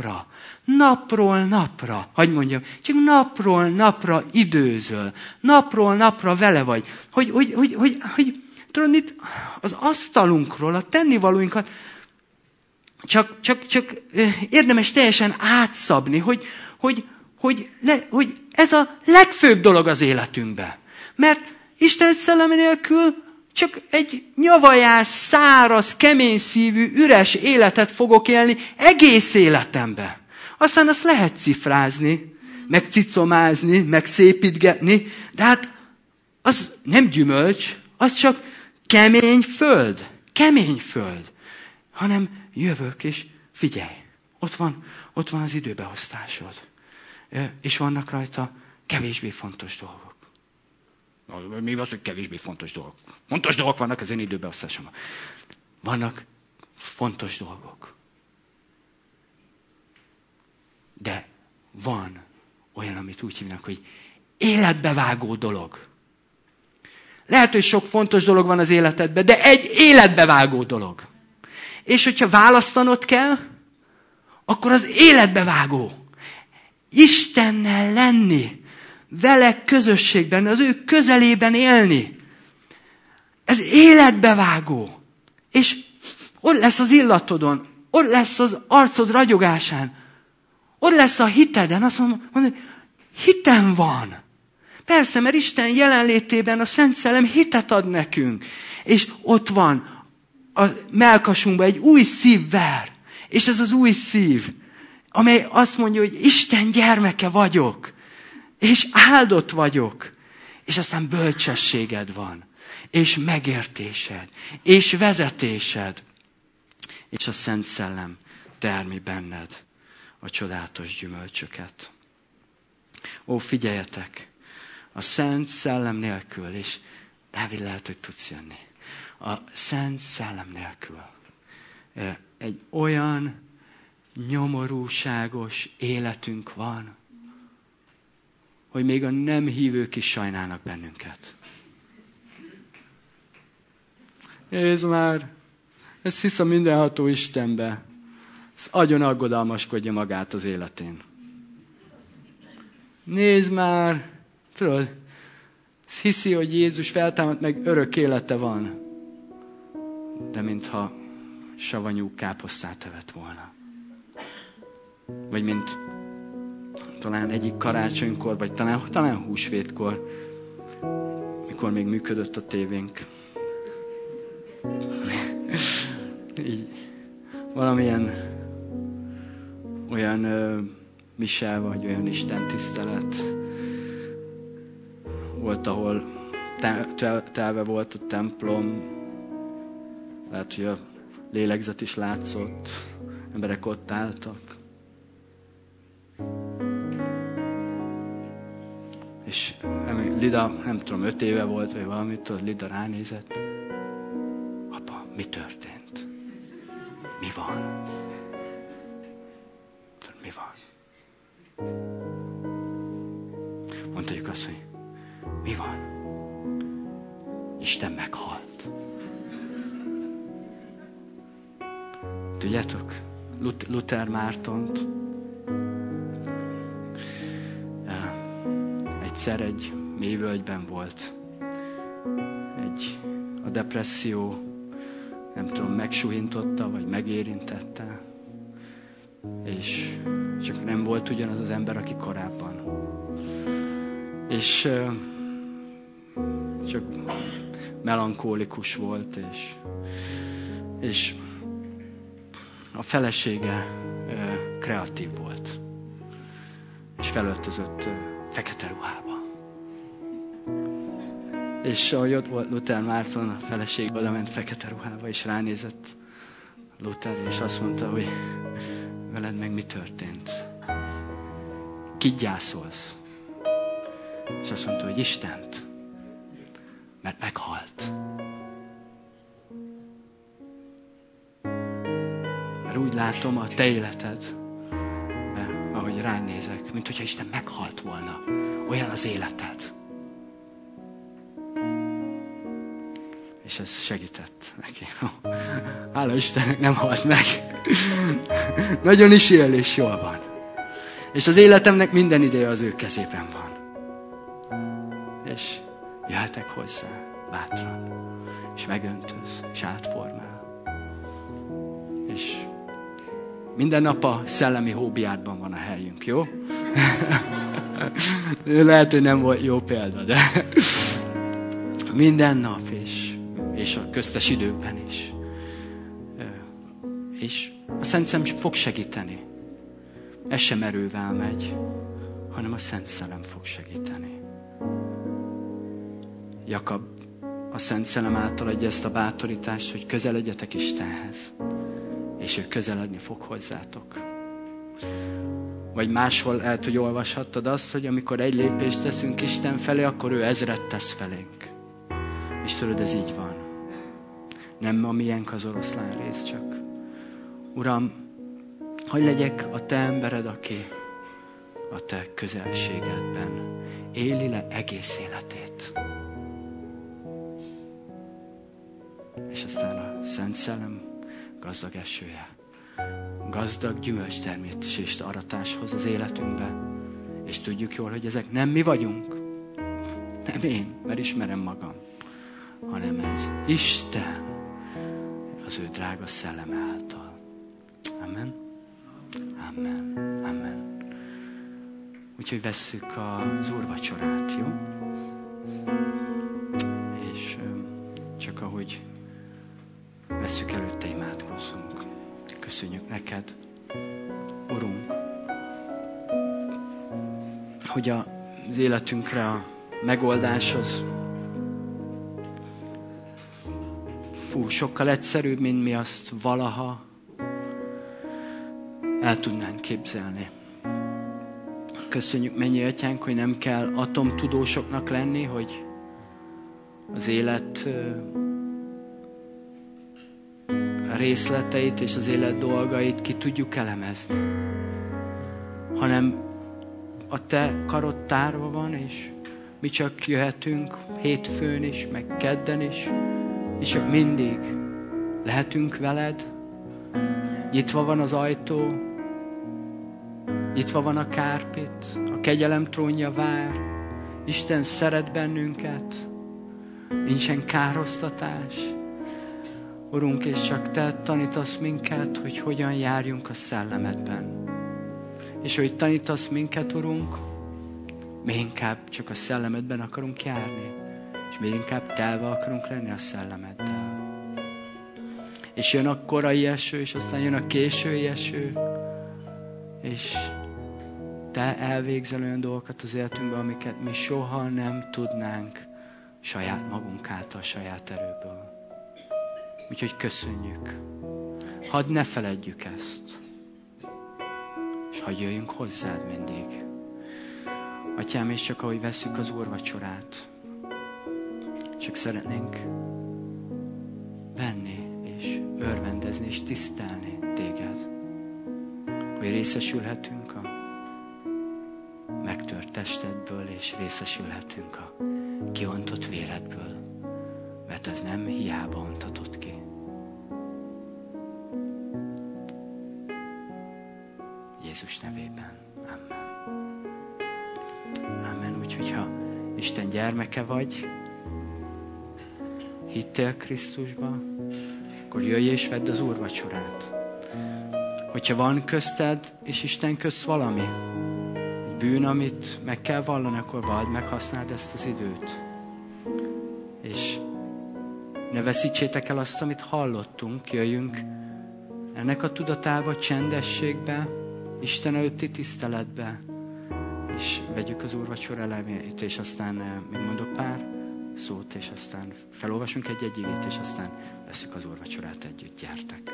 napra, hogy mondjam, csak napról napra időzöl, napról napra vele vagy. Hogy tudod mit? Az asztalunkról, a tennivalóinkat csak érdemes teljesen átszabni, hogy ez a legfőbb dolog az életünkben. Mert Isten szelleme nélkül csak egy nyavajás, száraz, kemény szívű, üres életet fogok élni egész életemben. Aztán azt lehet cifrázni, meg cicomázni, meg szépítgetni, de hát az nem gyümölcs, az csak kemény föld, hanem jövök és figyelj, ott van az időbeosztásod. És vannak rajta kevésbé fontos dolgok. Mi az, hogy kevésbé fontos dolgok? Fontos dolgok vannak az én időbeosztásomban. Vannak fontos dolgok. De van olyan, amit úgy hívnak, hogy életbevágó dolog. Lehet, hogy sok fontos dolog van az életedben, de egy életbevágó dolog. És hogyha választanod kell, akkor az életbevágó. Istennel lenni, vele közösségben, az ő közelében élni. Ez életbevágó. És ott lesz az illatodon, ott lesz az arcod ragyogásán, ott lesz a hiteden. Azt mondom, hogy hitem van. Persze, mert Isten jelenlétében a Szent Szellem hitet ad nekünk. És ott van a mellkasunkban egy új szív ver. És ez az új szív, amely azt mondja, hogy Isten gyermeke vagyok, és áldott vagyok, és aztán bölcsességed van, és megértésed, és vezetésed, és a Szent Szellem termi benned a csodálatos gyümölcsöket. Ó, figyeljetek, a Szent Szellem nélkül, és Dávid, lehet, hogy tudsz jönni, a Szent Szellem nélkül egy olyan nyomorúságos életünk van, hogy még a nem hívők is sajnálnak bennünket. Nézd már, ezt hisz a mindenható Istenbe. Ez agyon aggodalmaskodja magát az életén. Nézd már, tudod, ez hiszi, hogy Jézus feltámadt, meg örök élete van. De mintha savanyú káposztát evett volna. Vagy mint talán egyik karácsonykor, vagy talán húsvétkor, mikor még működött a tévénk. Így valamilyen olyan mise, vagy olyan istentisztelet volt, ahol telve volt a templom, lehet, hogy a lélegzet is látszott, emberek ott álltak. És Lida, nem tudom, 5 éve volt, vagy valamit, tudod, Lida ránézett. Apa, mi történt? Mi van? Tudod, mi van? Mondjuk azt, hogy mi van? Isten meghalt. Tudjátok, Luther Mártont egyszer egy mélyvölgyben volt. A depresszió, nem tudom, megsuhintotta, vagy megérintette. És csak nem volt ugyanaz az ember, aki korábban. És csak melankólikus volt, és a felesége kreatív volt. és felöltözött fekete ruhába. És ahogy ott volt Luther Márton, a feleség oda ment fekete ruhába, és ránézett Luther, és azt mondta, hogy veled meg mi történt? Kit gyászolsz? És azt mondta, hogy Istent, mert meghalt. Mert úgy látom a te életed, ahogy ránézek, mint hogyha Isten meghalt volna. Olyan az életed. És ez segített neki. Hála Istennek, nem halt meg. Nagyon is él, és jól van. És az életemnek minden ideje az ő kezében van. És jöhetek hozzá bátran. És megöntöz, és átformál. És minden nap a szellemi hóbiádban van a helyünk, jó? Lehet, hogy nem volt jó példa, de minden nap, és a köztes időkben is. És a Szent Szellem fog segíteni. Ez sem erővel megy, hanem a Szent Szellem fog segíteni. Jakab a Szent Szellem által adja ezt a bátorítást, hogy közeledjetek Istenhez, és ő közeledni fog hozzátok. Vagy máshol lehet, hogy olvashattad azt, hogy amikor egy lépést teszünk Isten felé, akkor ő 1000 tesz felénk. És tudod, ez így van. Nem a miénk az oroszlán rész csak. Uram, hogy legyek a te embered, aki a te közelségedben éli le egész életét. És aztán a Szent Szellem gazdag esője, gazdag gyümölcstermésést aratáshoz az életünkbe. És tudjuk jól, hogy ezek nem mi vagyunk. Nem én, mert ismerem magam, hanem ez Isten az ő drága szelleme által. Amen. Amen. Amen. Úgyhogy vesszük az úrvacsorát, jó? És csak ahogy vesszük előtte, imádkozzunk. Köszönjük neked, Urunk, hogy az életünkre a megoldás az sokkal egyszerűbb, mint mi azt valaha el tudnánk képzelni. Köszönjük, mennyi Atyánk, hogy nem kell atomtudósoknak lenni, hogy az élet részleteit és az élet dolgait ki tudjuk elemezni. Hanem a te karod tárva van, és mi csak jöhetünk hétfőn is, meg kedden is, és csak mindig lehetünk veled. Nyitva van az ajtó, nyitva van a kárpit, a kegyelem trónja vár, Isten szeret bennünket, nincsen károsztatás. Urunk, és csak te tanítasz minket, hogy hogyan járjunk a szellemedben. És hogy tanítasz minket, Urunk, mi inkább csak a szellemedben akarunk járni, és mi inkább telve akarunk lenni a szellemeddel. És jön a korai eső, és aztán jön a késői eső, és te elvégzel olyan dolgokat az életünkben, amiket mi soha nem tudnánk saját magunk által, saját erőből. Úgyhogy köszönjük. Hadd ne feledjük ezt. És hadd jöjjünk hozzád mindig. Atyám, és csak ahogy vesszük az úrvacsorát, csak szeretnénk venni, és örvendezni, és tisztelni téged. Hogy részesülhetünk a megtört testedből, és részesülhetünk a kiontott véredből. Mert ez nem hiába ontatott ki. Jézus nevében. Amen. Amen. Úgyhogy ha Isten gyermeke vagy, hittél Krisztusba, akkor jöjj és vedd az úrvacsorát. Hogyha van közted és Isten közt valami, egy bűn, amit meg kell vallani, akkor vald meg, használd ezt az időt. És ne veszítsétek el azt, amit hallottunk, jöjjünk ennek a tudatába, csendességbe, Isten előtti tiszteletbe, vegyük az úrvacsora elemét, és aztán még mondok pár szót, és aztán felolvasunk egy igét, és aztán veszük az úrvacsorát együtt. Gyertek!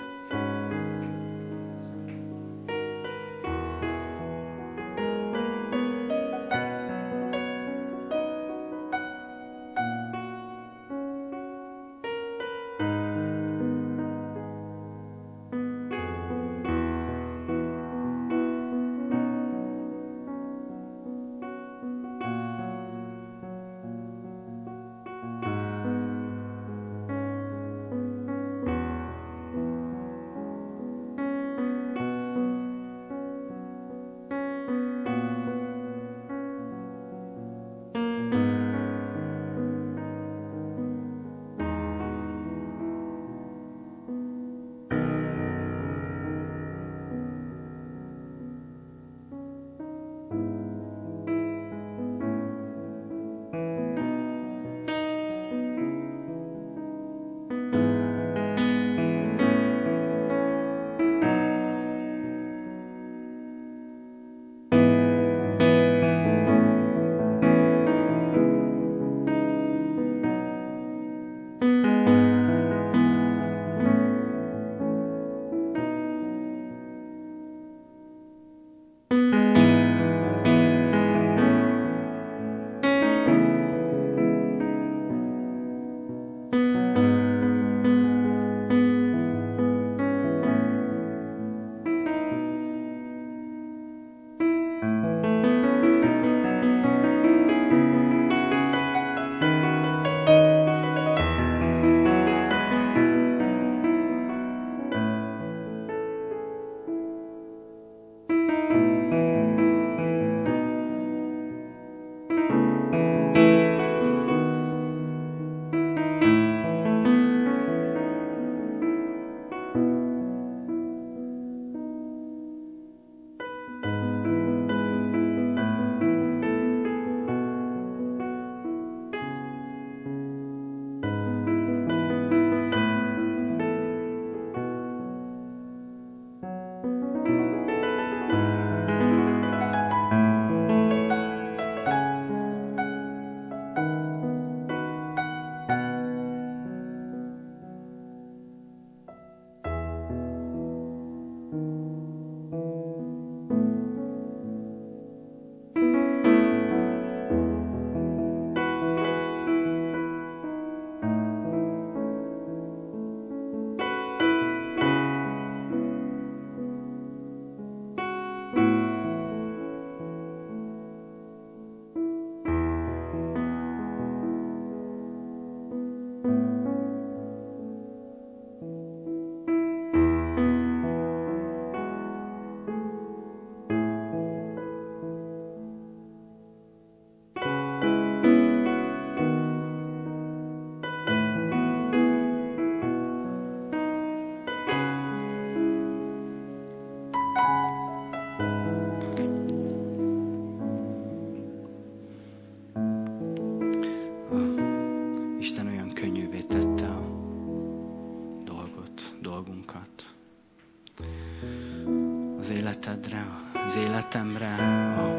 Az életemre a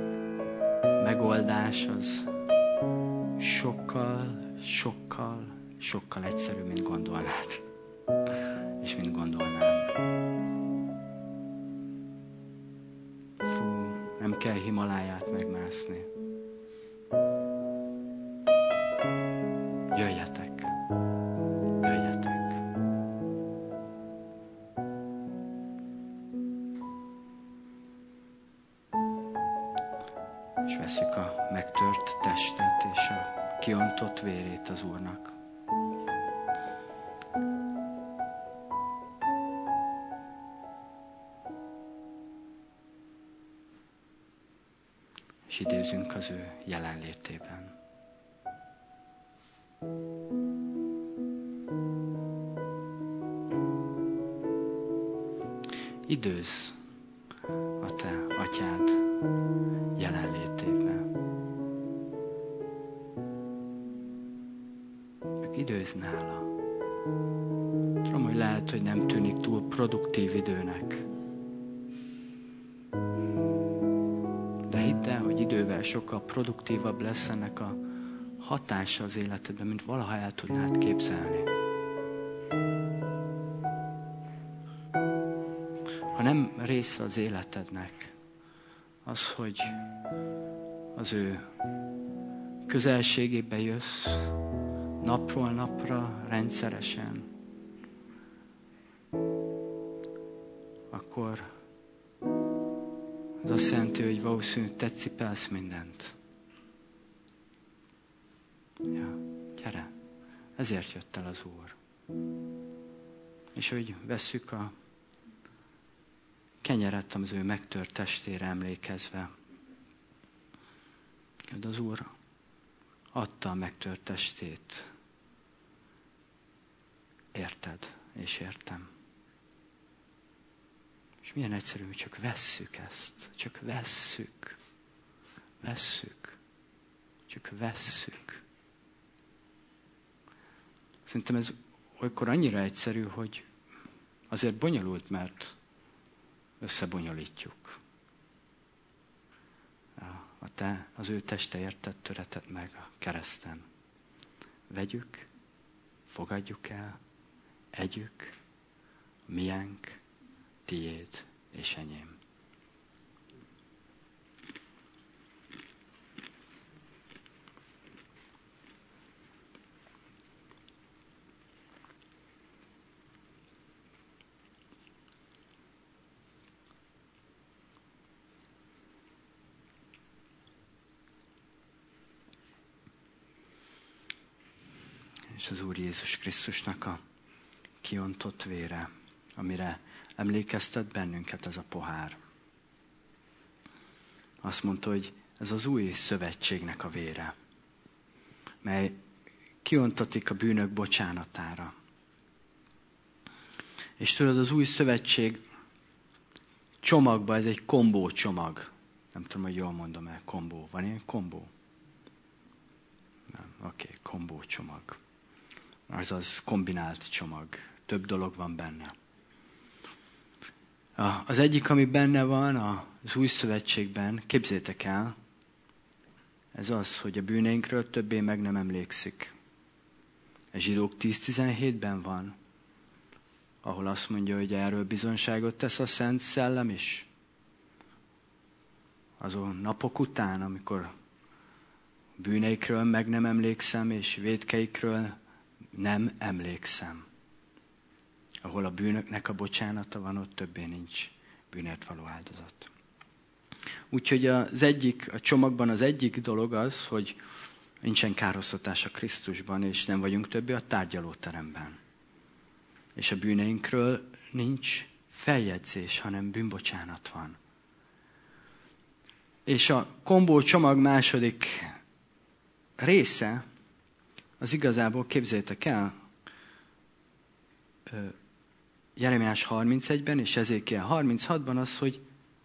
megoldás az sokkal egyszerűbb, mint gondolnád. És mint gondolnám. Nem kell Himaláját megmászni. Jöjjetek. És vesszük a megtört testet és a kiontott vérét az Úrnak. És időzünk az ő jelenlétében. Időzz a te atyád jelenlétében. Meg időzz nála. Tudom, hogy lehet, hogy nem tűnik túl produktív időnek. De hidd el, hogy hogy idővel sokkal produktívabb lesz ennek a hatása az életedben, mint valaha el tudnád képzelni. Ha nem része az életednek az, hogy az ő közelségébe jössz napról napra, rendszeresen, akkor az azt jelenti, hogy valószínűleg te cipelsz mindent. Ja, gyere, ezért jött el az Úr. És hogy vesszük a kenyeret az ő megtört testére emlékezve, hogy az Úr adta a megtört testét. Érted és értem. És milyen egyszerű, hogy csak vesszük ezt. Csak vesszük. Vesszük. Csak vesszük. Szerintem ez olykor annyira egyszerű, hogy azért bonyolult, mert összebonyolítjuk. Az ő teste érted, töretett meg a kereszten. Vegyük, fogadjuk el, együk, miénk, tiéd és enyém. És az Úr Jézus Krisztusnak a kiontott vére, amire emlékeztet bennünket ez a pohár. Azt mondta, hogy ez az új szövetségnek a vére, mely kiontatik a bűnök bocsánatára. És tudod, az új szövetség csomagban, ez egy kombó csomag. Nem tudom, hogy jól mondom el, kombó. Van ilyen kombó? Nem, oké, kombó csomag. Azaz kombinált csomag. Több dolog van benne. Az egyik, ami benne van az új szövetségben, képzétek el, ez az, hogy a bűneinkről többé meg nem emlékszik. A Zsidók 10:17-ben van, ahol azt mondja, hogy erről bizonyságot tesz a Szent Szellem is. Azon napok után, amikor bűneikről meg nem emlékszem, és vétkeikről nem emlékszem. Ahol a bűnöknek a bocsánata van, ott többé nincs bűnért való áldozat. Úgyhogy a csomagban az egyik dolog az, hogy nincsen károsztatás a Krisztusban, és nem vagyunk többé a tárgyalóteremben. És a bűneinkről nincs feljegyzés, hanem bűnbocsánat van. És a kombó csomag második része, az igazából, képzeljétek el, Jeremiás 31-ben és Ezékiel 36-ban az, hogy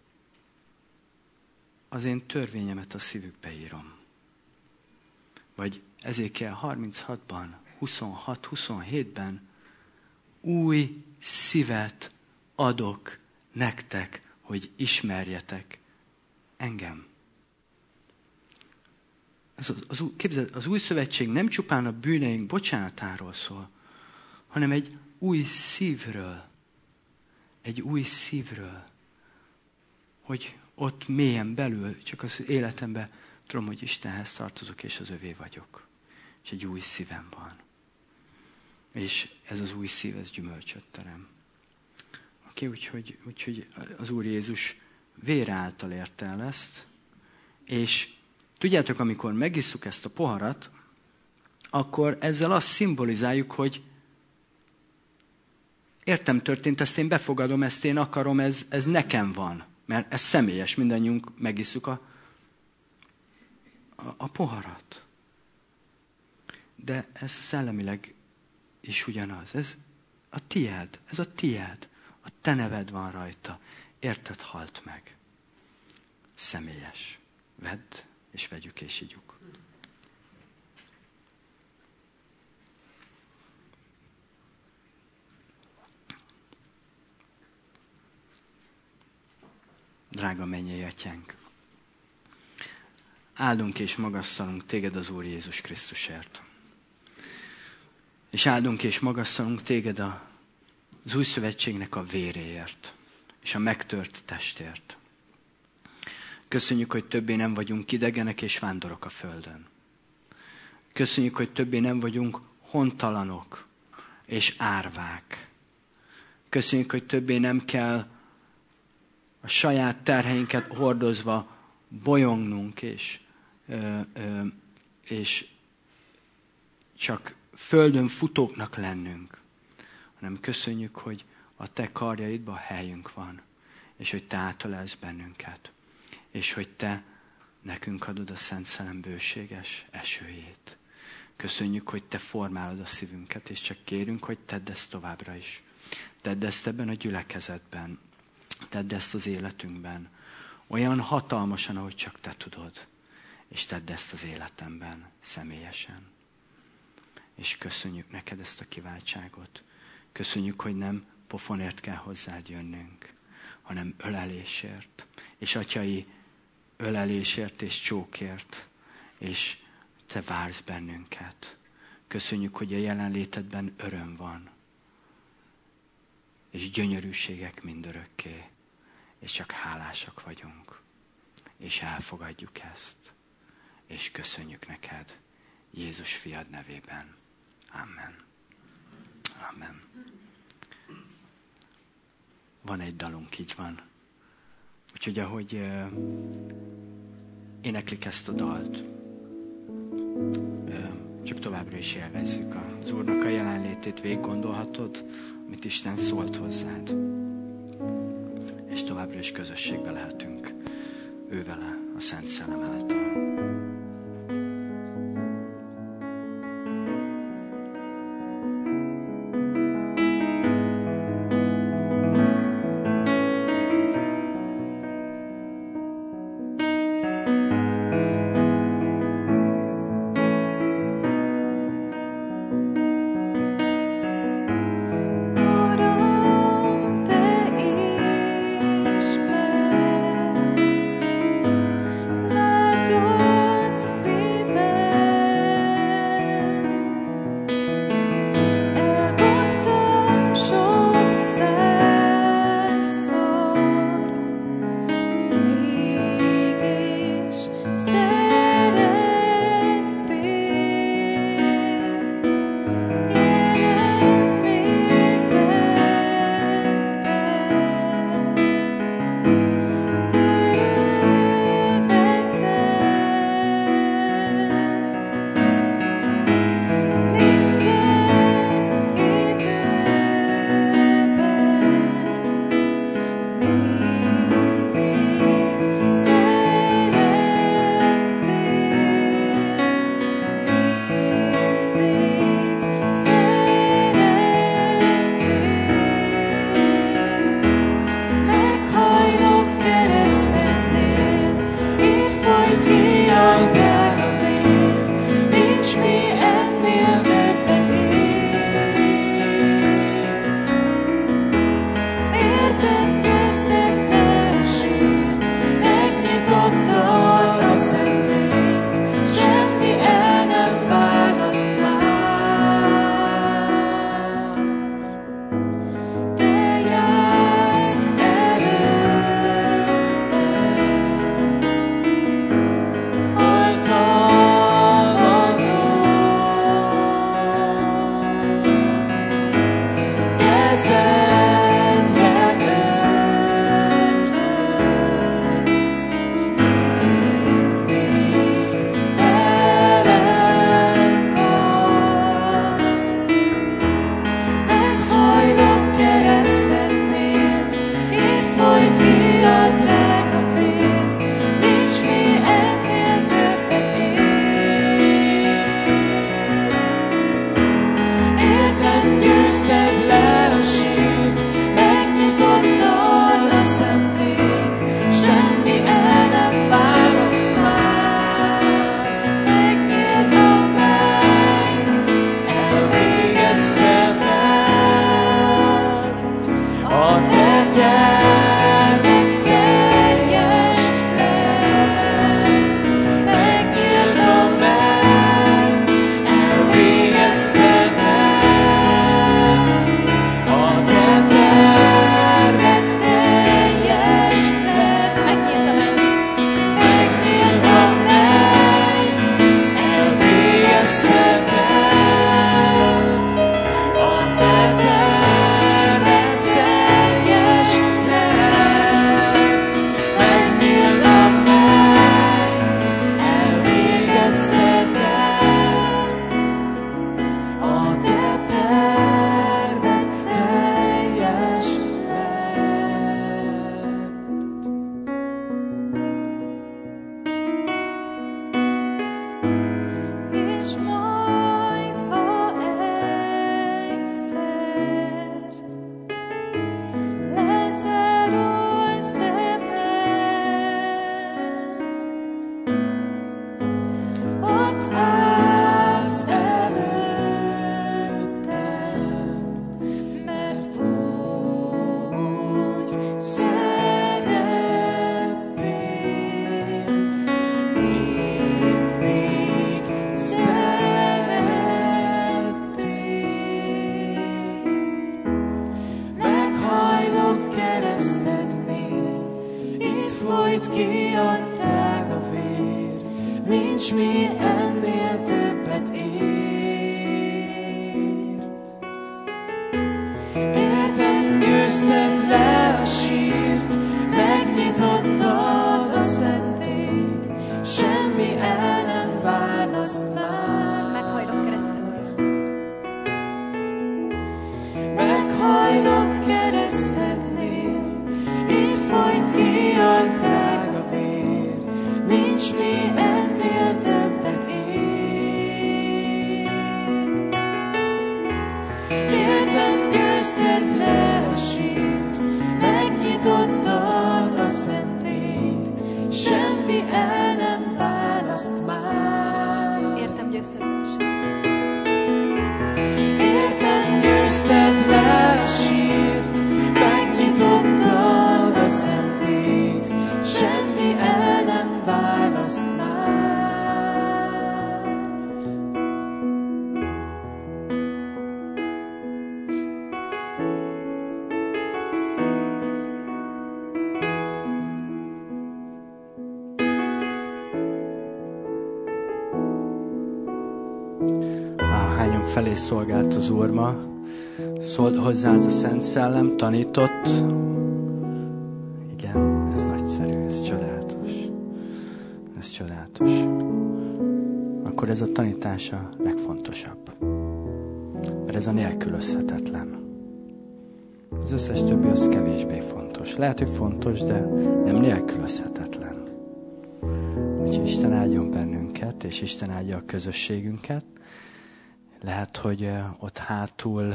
az én törvényemet a szívükbe írom. Vagy Ezékiel 36-ban, 26-27-ben új szívet adok nektek, hogy ismerjetek engem. Az új szövetség nem csupán a bűneink bocsánatáról szól, hanem egy új szívről. Egy új szívről. Hogy ott mélyen belül, csak az életemben tudom, hogy Istenhez tartozok, és az övé vagyok. És egy új szívem van. És ez az új szív, ez gyümölcsöt terem. Oké, úgyhogy az Úr Jézus vére által érte el ezt, és tudjátok, amikor megisszuk ezt a poharat, akkor ezzel azt szimbolizáljuk, hogy értem, történt, ezt én befogadom, ezt én akarom, ez nekem van. Mert ez személyes, mindannyiunk megisszuk a poharat. De ez szellemileg is ugyanaz. Ez a tied. A te neved van rajta. Érted, halt meg. Személyes. Vedd, és vegyük, és ígyuk. Drága mennyei Atyánk, áldunk és magasztalunk téged az Úr Jézus Krisztusért. És áldunk és magasztalunk téged az új szövetségnek a véréért, és a megtört testért. Köszönjük, hogy többé nem vagyunk idegenek és vándorok a földön. Köszönjük, hogy többé nem vagyunk hontalanok és árvák. Köszönjük, hogy többé nem kell a saját terheinket hordozva bolyongnunk, és csak földön futóknak lennünk, hanem köszönjük, hogy a te karjaidban helyünk van, és hogy te átölelsz bennünket, és hogy te nekünk adod a Szent Szellem bőséges esőjét. Köszönjük, hogy te formálod a szívünket, és csak kérünk, hogy tedd ezt továbbra is. Tedd ezt ebben a gyülekezetben, tedd ezt az életünkben, olyan hatalmasan, ahogy csak te tudod, és tedd ezt az életemben személyesen. És köszönjük neked ezt a kiváltságot. Köszönjük, hogy nem pofonért kell hozzád jönnünk, hanem ölelésért, és atyai ölelésért és csókért, és te vársz bennünket. Köszönjük, hogy a jelenlétedben öröm van, és gyönyörűségek mindörökké, és csak hálásak vagyunk, és elfogadjuk ezt, és köszönjük neked Jézus fiad nevében. Amen. Amen. Van egy dalunk, így van. Úgyhogy ahogy éneklik ezt a dalt, csak továbbra is élvezzük az Úrnak a jelenlétét, végig gondolhatod, amit Isten szólt hozzád. És továbbra is közösségbe lehetünk ővele a Szent Szellem által. Látom nincs mi ennél többet ér. Értem, győzted le a sírt, megnyitottad a szentét, semmi el nem választ már. Meghajlok keresztednél. Meghajlok keresztednél, itt folyt ki a drága vér, nincs mi ennél többet ér. Értem, győzted le a sírt, megnyitottad a szentét, semmi el nem választ már. Értem, győzted le a sírt. Értem, győzted le a sírt, megnyitottad a szentét, semmi el nem választ már. Hányan felé szolgált az Úr ma? Szólt hozzá ez a Szent Szellem, tanított. Igen, ez nagyszerű, ez csodálatos. Ez csodálatos. Akkor ez a tanítás a legfontosabb. Mert ez a nélkülözhetetlen. Az összes többi az kevésbé fontos. Lehet, hogy fontos, de nem nélkülözhetetlen. Úgyhogy Isten áldjon bennünket, és Isten áldja a közösségünket. Lehet, hogy ott hátul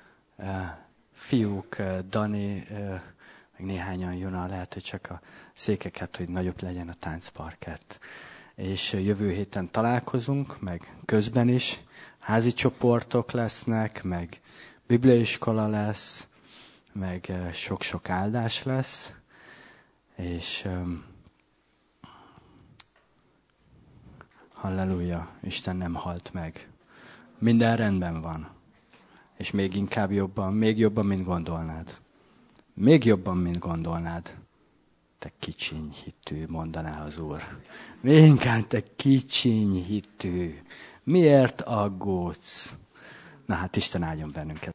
fiúk, Dani, meg néhányan jön, lehet, hogy csak a székeket, hogy nagyobb legyen a táncparkett. És jövő héten találkozunk, meg közben is házi csoportok lesznek, meg bibliaiskola lesz, meg sok-sok áldás lesz, és halleluja, Isten nem halt meg. Minden rendben van. És még inkább jobban, még jobban, mint gondolnád. Még jobban, mint gondolnád. Te kicsiny hitű, mondaná az Úr. Még inkább te kicsiny hitű. Miért aggódsz? Na hát Isten áldjon bennünket.